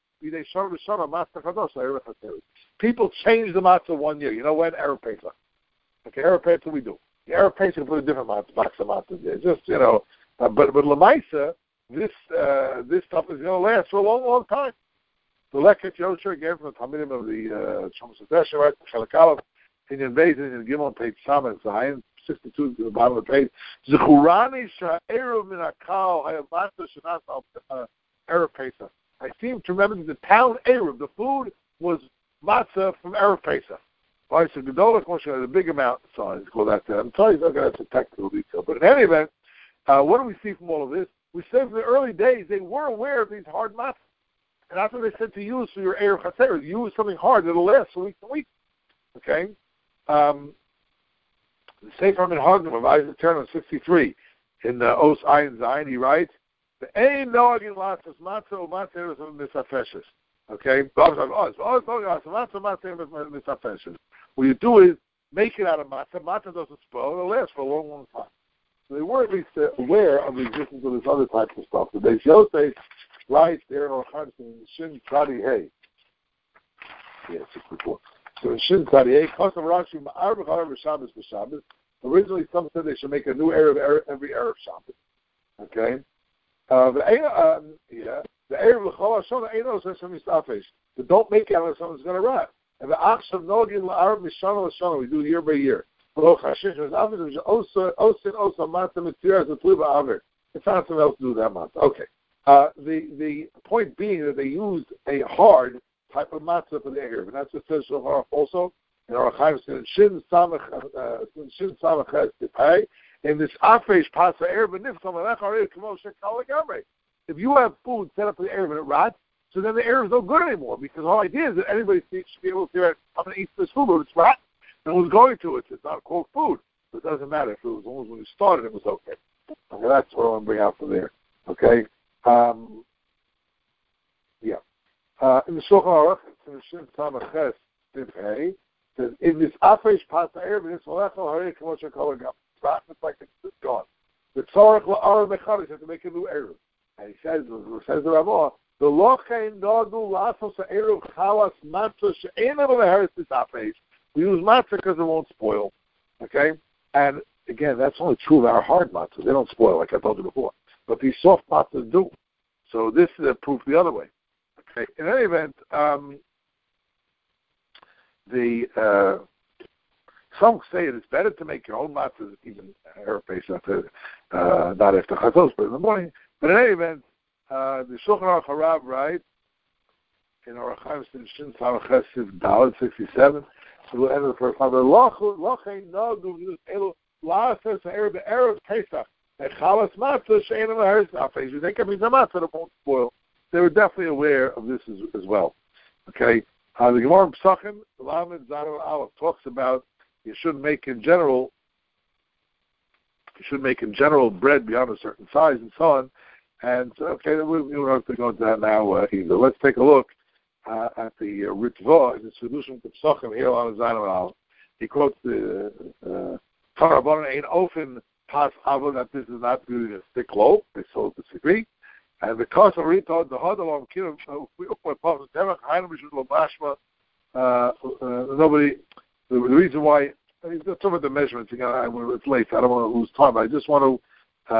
People change the matzah 1 year. You know when? Erev Pesach. Okay, Erev Pesach we do. The Erev Pesach put a different matzah there. Just, but Lamaisa, this stuff is going to last for a long, long time. The Leket Yosher again from the Talmidim of the Shomus Hashem, right? Chalakalav, Inyan Beis, Inyan Gimel, page Saman, Zayin, 62 to the bottom of the page. Zechurani Sha'erev Min HaKal Hayamatzah Shanas Erev Pesach. I seem to remember that the town Erev, the food was matzah from Erev Pesach. Well, it's a Gedolah Kosher, the big amount, so it's called that. I'm sorry, that's a technical detail. But in any event, what do we see from all of this? We said in the early days, they were aware of these hard matzahs. And that's what they said to use for your Erev Chaser. Use something hard that'll last for weeks and weeks. Okay? The Sefer Minhagim of Isaac Turner 63, in the Os Ayin Zayin, he writes, the noagin latzos matzah or matzah misafeshes. Okay? What you do is make it out of matzah. Matzah doesn't spoil. It'll last for a long, long time. So they were at least aware of the existence of this other type of stuff. The Beis Yosef writes there in Orchad in Shin Tzadi Hey. Yeah, 64. So in Shin Tzadi Hey, Kosav Rashi Ma'ar B'chalav B'Shabbos B'Shabbos. Originally, some said they should make a new Erev every Erev Shabbos. Okay? The Erev L'chol HaShon Eino says from Yisafesh. But don't make it out of something that's going to rot. And the Achshav Nogin L'Arav Mishana L'Shana, we do year by year. It's not something else to do with that matzah. Okay. The point being that they used a hard type of matzah for the Erev, and that's what says also in our Chaim Shin Samach Ches in this Afresh Pasa Erev and Nifsam Alech Kamo Shekal Gamre. If you have food set up for the Erev and it rots, so then the Erev is no good anymore, because the whole idea is that anybody should be able to figure out, I'm going to eat this food, but it's rotten. No one's going to it. It's not called food. So it doesn't matter. If it was, as long as when you started, it was okay. Okay, that's what I want to bring out from there. Okay? In the Shulchan Aruch, in the Shin Samach Ches, Hey, says, in this Afresh Pasa Erev, in this Malechal Harei Kamo Shekal Gamre. It's rotten. It's like it's gone. The Tzorach La'arav Mechadish has to make a new Erev. And he says the Ramah, the Lochein Nagu Lasos Erev Chalas Matzah She'enem Leheres This Afresh. We use matzah because it won't spoil. Okay? And again, that's only true of our hard matzahs. They don't spoil, like I told you before. But these soft matzahs do. So this is a proof the other way. Okay? In any event, some say it's better to make your own matzahs, even Erev Pesach, not after Chatzos, but in the morning. But in any event, the Shulchan Aruch Harav writes, in our Chaim Shin Samach Ches Daled 67, so the end of the first line. Lochein Nagu Elu La'ases Erev Pesach Echalas Matzah She'enem Leheres Afresh. You think it means a matzah that won't spoil. They were definitely aware of this as well. Okay, the Gemara in Pesachim, Lamed Zayin Aleph talks about you shouldn't make in general bread beyond a certain size and so on. And okay, we don't have to go into that now either. Let's take a look at the Ritva in the solution to Pesachim here on the Zayin Aleph. He quotes the Tarabanan Ein Ofen Pas Ava, that this is not really a thick loaf. They so disagree. And because of Rita, the Hadalom Kirim, we open a pub, nobody, the reason why, let's talk about the measurements again, it's late, I don't want to lose time, I just want to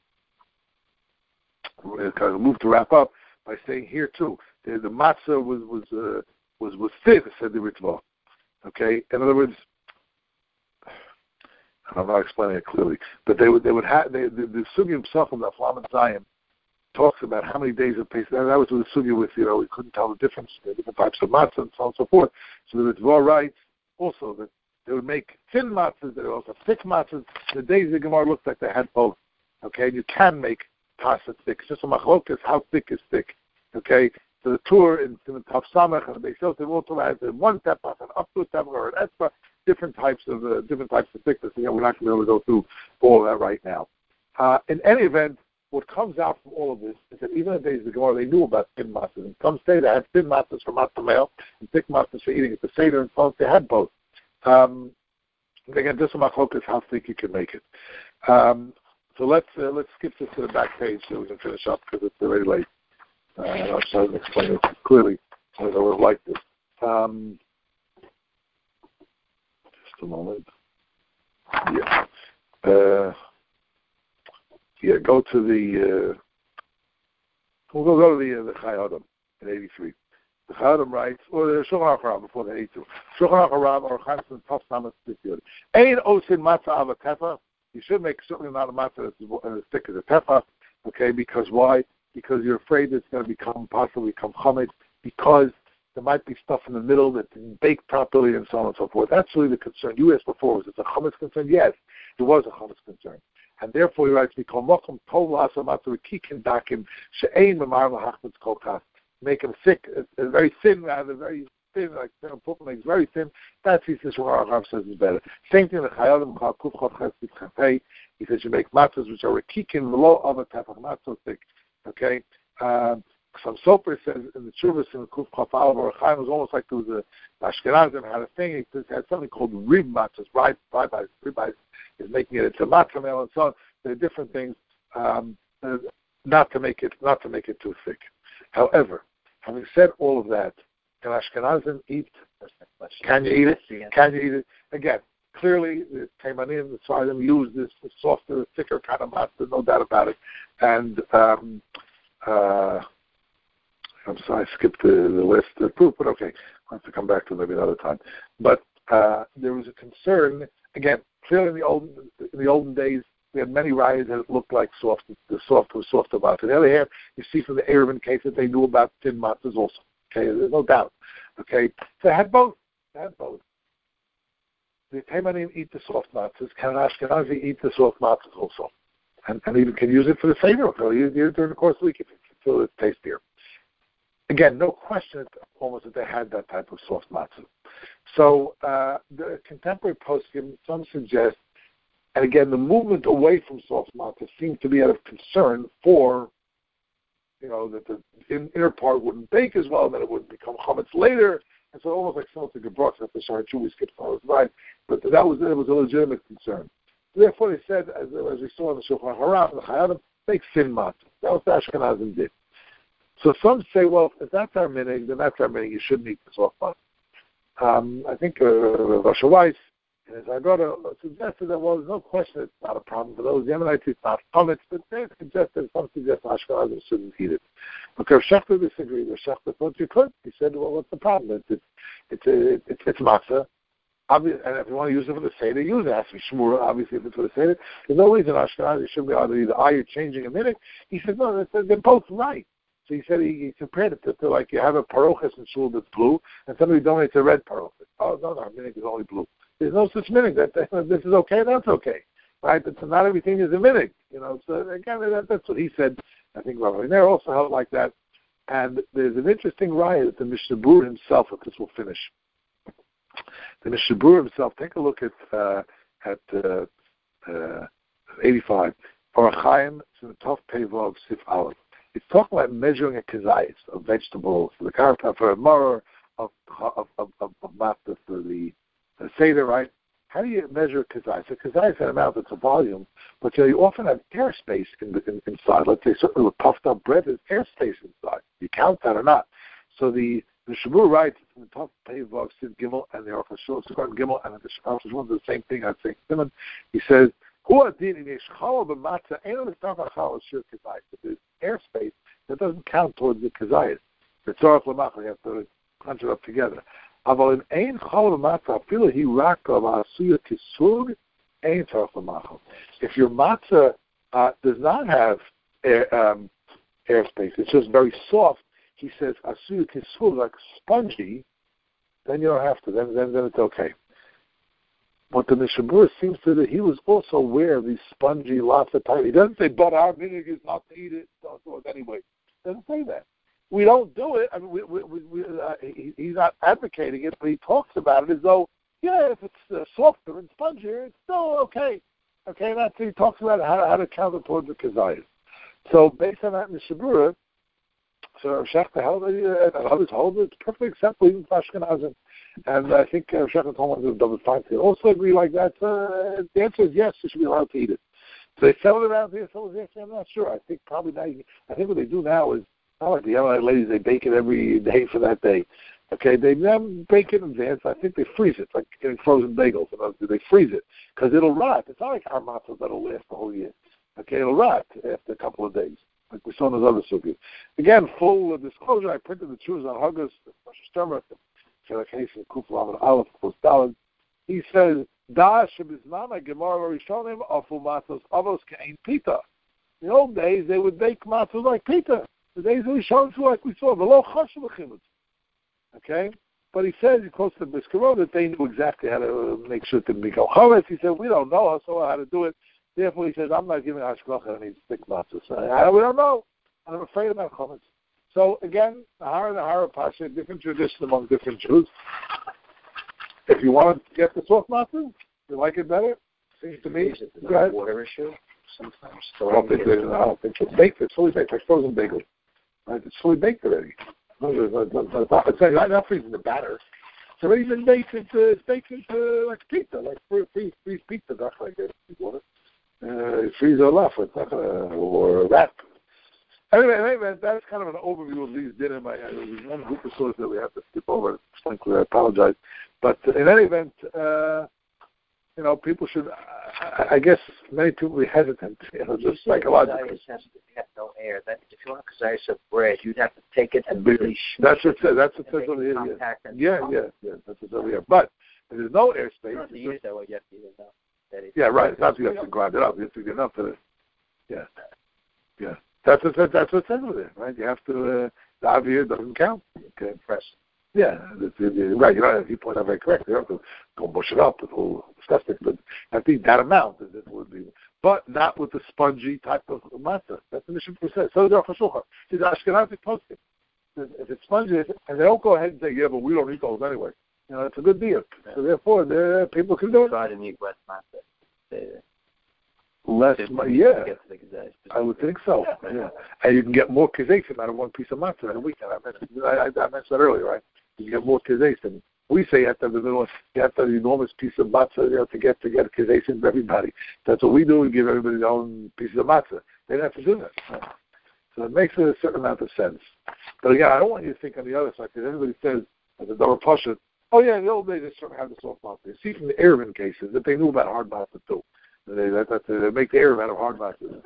kind of move to wrap up by saying here too, the matzah was thin, said the Ritva. Okay? In other words, I'm not explaining it clearly, but they would have the Sugim Pesachim, the Flamet Zayim, talks about how many days of Pesach, and that was with the Sugya with, we couldn't tell the difference, the different types of matzah and so on and so forth. So the Ritva writes also that they would make thin matzahs, they would also thick matzahs. The days the Gemara looked like they had both. Okay, and you can make pasta thick. It's just a machlokas, how thick is thick. Okay, so the tour in the Tav Samach and the Beis Yosef also has one tefach, an up to a tefach, or an etzba, different types of thickness. Again, we're not going to be able to go through all of that right now. In any event, what comes out from all of this is that even in the days of the Gemara, they knew about thin matzahs. And some say they had thin matzahs for matzah meal and thick matzahs for eating at the Seder, and some they had both. Again, this is machlokas, how thick you can make it. So let's skip this to the back page so we can finish up because it's already late. I'm trying to explain it clearly. I would have liked this. Just a moment. Go to the. We'll go to the Chai Adam in 83. The Chai Adam writes, or the Shulchan Aruch before the 82. Shulchan Aruch or Chanson Tov Samas Tzitziyot. Ein osin matzah av tefa. You should make certainly not a matzah that's as thick as a tefa. Okay, because why? Because you're afraid it's going to possibly become chametz, because there might be stuff in the middle that didn't bake properly and so on and so forth. That's really the concern. You asked before, was it a chametz concern? Yes, it was a chametz concern. And therefore, he writes, make them thick, very thin, rather, very thin, like pulp makes very thin. That's he says, says is better. Same thing, the Chayalim, he says you make matzahs which are kikin below of a tefach, not so thick. Okay? Some Soper says in the Chuvas in the Kuf Chafal or Chaim was almost like there was a Ashkenazim had a thing. It had something called rib matzahs. Ribeyes is making it into matzah meal and so on. There are different things not to make it too thick. However, having said all of that, can Ashkenazim eat? Can you eat it? Can you eat it? Again, clearly the Teimanim, the Sfardim use this softer, thicker kind of matzah, no doubt about it. And I'm sorry, I skipped the list of proof, but okay, I'll have to come back to it maybe another time. But there was a concern, again, clearly in the olden days, we had many riots that looked like soft. The soft was softer matzah. On the other hand, you see from the Erevin case that they knew about thin matzahs also. Okay, there's no doubt. Okay, so they had both. The Teimanim eat the soft matzahs. Can Ashkenazi eat the soft matzahs also? And even can use it for the Seder. Okay, use it during the course of the week if you feel it tastier. Again, no question almost that they had that type of soft matzah. So the contemporary poskim, some suggest, and again, the movement away from soft matzah seems to be out of concern for, that the inner part wouldn't bake as well, that it would become chametz later, and so almost like something to Gebrox after Shara Chu, skipped all his right, but it was a legitimate concern. Therefore, they said, as we saw in the Shulchan Aruch, the Chayadim, make thin matzah. That was what Ashkenazim did. So some say, well, if that's our minig, then that's our minig. You shouldn't eat the soft matzah. I think Rosh Weiss and his Agora suggested that, well, there's no question it's not a problem for those Yemenites. It's not chametz, but they suggested, some suggest Ashkenazim shouldn't eat it. But Rav Shechter disagreed. Rav Shechter thought you could. He said, well, what's the problem? It's matzah. Obviously, and if you want to use it for the Seder, use it. It has to be shmura, obviously, if it's for the Seder. There's no reason Ashkenazim should be either changing a minute. He said, no, they're both right. So he said he compared it to like you have a parochas in shul that's blue, and somebody donates a red parochas. Oh, no, our minig is only blue. There's no such minig. That this is okay, that's okay. Right? It's not everything is a minig. So again, that's what he said. I think Rabbi Ner also held like that. And there's an interesting riot that the Mishnah Berurah himself, if this will finish. The Mishnah Berurah himself, take a look at 85. Or Chaim, Tov Pevov Sif Aleph. It's talking about measuring a kazayis of vegetables, for the karta, for a maror, of matzah for the Seder, right? How do you measure a kazayis? A kazayis is an amount, it's a volume, but you often have airspace inside. Let's say certainly with puffed up bread, there's airspace inside. You count that or not. So the Shabur writes in the top page of Sid Gimel and the Aruch HaShulchan Gimel and the Aruch HaShulchan the same thing. I think Simon. He says, if there's airspace, that doesn't count towards the kazayis. The tzorach l'machal, you have to punch it up together. If your matzah does not have airspace, it's just very soft, he says, asuya kisur, like spongy, then you don't have to. Then it's okay. what the Mishnah Berurah seems to do, he was also aware of these spongy lafta type. He doesn't say, but our minhag is not to eat it. Don't do it anyway. He doesn't say that. We don't do it. I mean, he's not advocating it, but he talks about it as though, yeah, if it's softer and spongier, it's still okay. Okay, that's he talks about how to counter towards the kazayas. So based on that Mishnah Berurah, so Shechta held it, and others hold it. It's perfectly acceptable even for Ashkenazim. And I think Shechta told me that Feinstein also agree like that. The answer is yes, you should be allowed to eat it. So they sell it around here, I'm not sure. I think probably now, I think what they do now is, not like the young ladies, they bake it every day for that day. Okay, they then bake it in advance. I think they freeze it, like getting frozen bagels. They freeze it because it'll rot. It's not like our matzah that'll last the whole year. Okay, it'll rot after a couple of days, like we saw in those other sukkahs. Again, full disclosure, I printed the truths on Huggis, Sturmer, he says, Da Shebizmana Gemara Rishonim Afu Matzos Avos Kein Pita. In the old days, they would bake matzos like pita. The days of Rishonim, like we saw, the low chashuv l'chimutz. Okay? But he says, he quotes the Biskarot, that they knew exactly how to make sure it didn't become chametz. He said, we don't know how to do it. Therefore, he says, I'm not giving hashgacha any thick matzos. We don't know. I'm afraid about chametz. So, again, the Hara Pasha, different tradition among different Jews. If you want to get the soft matzah, you like it better, seems to me. Is it a water issue sometimes? I don't think it's baked. It's fully baked, like frozen bagel. Right? It's fully baked already. It's not freezing the batter. It's already been baked into like pizza, like freeze pizza, not like that. Freeze or laugh, it's not or wrap. Anyway, that's kind of an overview of these dinner. There's one group of sources that we have to skip over. Frankly, I apologize. But in any event, people should, I guess many people will be hesitant, just psychologically. Has to have no air. That if you want kazayas of bread, you'd have to take it and really That's what it says. That's what it says over here. Yeah. That's what's over here. But if there's no airspace. You have to use that way. You have to use enough. Yeah, right. It's not you have to grind it up. You have to get enough to it. Yeah. That's what it says over there, right? You have to, the avir doesn't count. Okay, press. Yeah, right. You point out very correctly. You have to go mush it up. It's all disgusting. But I think that amount it would be. But not with the spongy type of matzah. That's the Mishnah Berurah says. So they're Chashulchan. See, the Ashkenazic posting. If it's spongy, and they don't go ahead and say, yeah, but we don't eat those anyway. It's a good deal. Yeah. So therefore, people can do it. Try to eat wet matzah. Less, yeah. I would think so. Yeah. And you can get more kizaysim out of one piece of matzah in a weekend. I mentioned that earlier, right? You can get more kizaysim. We say you have to have an enormous piece of matzah, to get kizaysim for everybody. That's what we do. We give everybody their own pieces of matzah. They don't have to do that. Right? So it makes a certain amount of sense. But again, I don't want you to think on the other side, because everybody says, as a double pasha, oh yeah, in the old days they certainly had the soft matzah. You see from the Erevin cases that they knew about hard matzah too. They make the Erev out of hard matzah.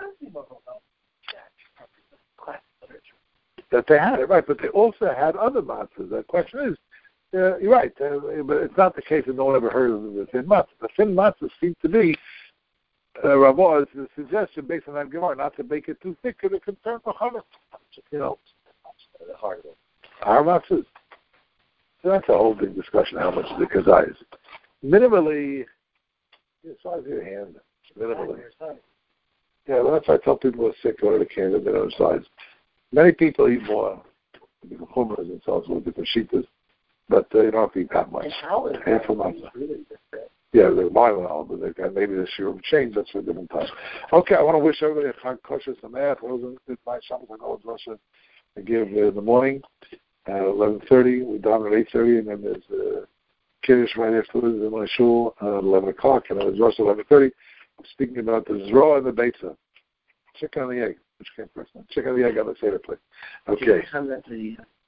That they had it, right, but they also had other matzahs. The question is, you're right, but it's not the case that no one ever heard of the thin matzah. The thin matzah seems to be, Rabbi, the suggestion based on that Gemara, not to bake it too thick because it concerns the chametz. The hard matzahs. So that's a whole big discussion, how much the kazayas. Minimally, the size of your hand. Minimally. Yeah, well, that's why I tell people who are sick, go to the can, they've been on sides. Many people eat more hummus and so on, with different sheetas, but you don't have to eat that much. Half a month. Yeah, they're mild, but maybe this year will change. That's for a different time. Okay, I want to wish everybody a Chag Kosher Sameach. Those are my Shabbos I go to Russia. I give in the morning at 11:30. We daven at 8:30, and then there's Kiddush right afterwards in my shul at 11 o'clock, and then there's Russia at 11:30. I'm speaking about the Zroa and the Beitza. Chicken on the egg. Which came first? Chicken on the egg on the Seder plate. Okay.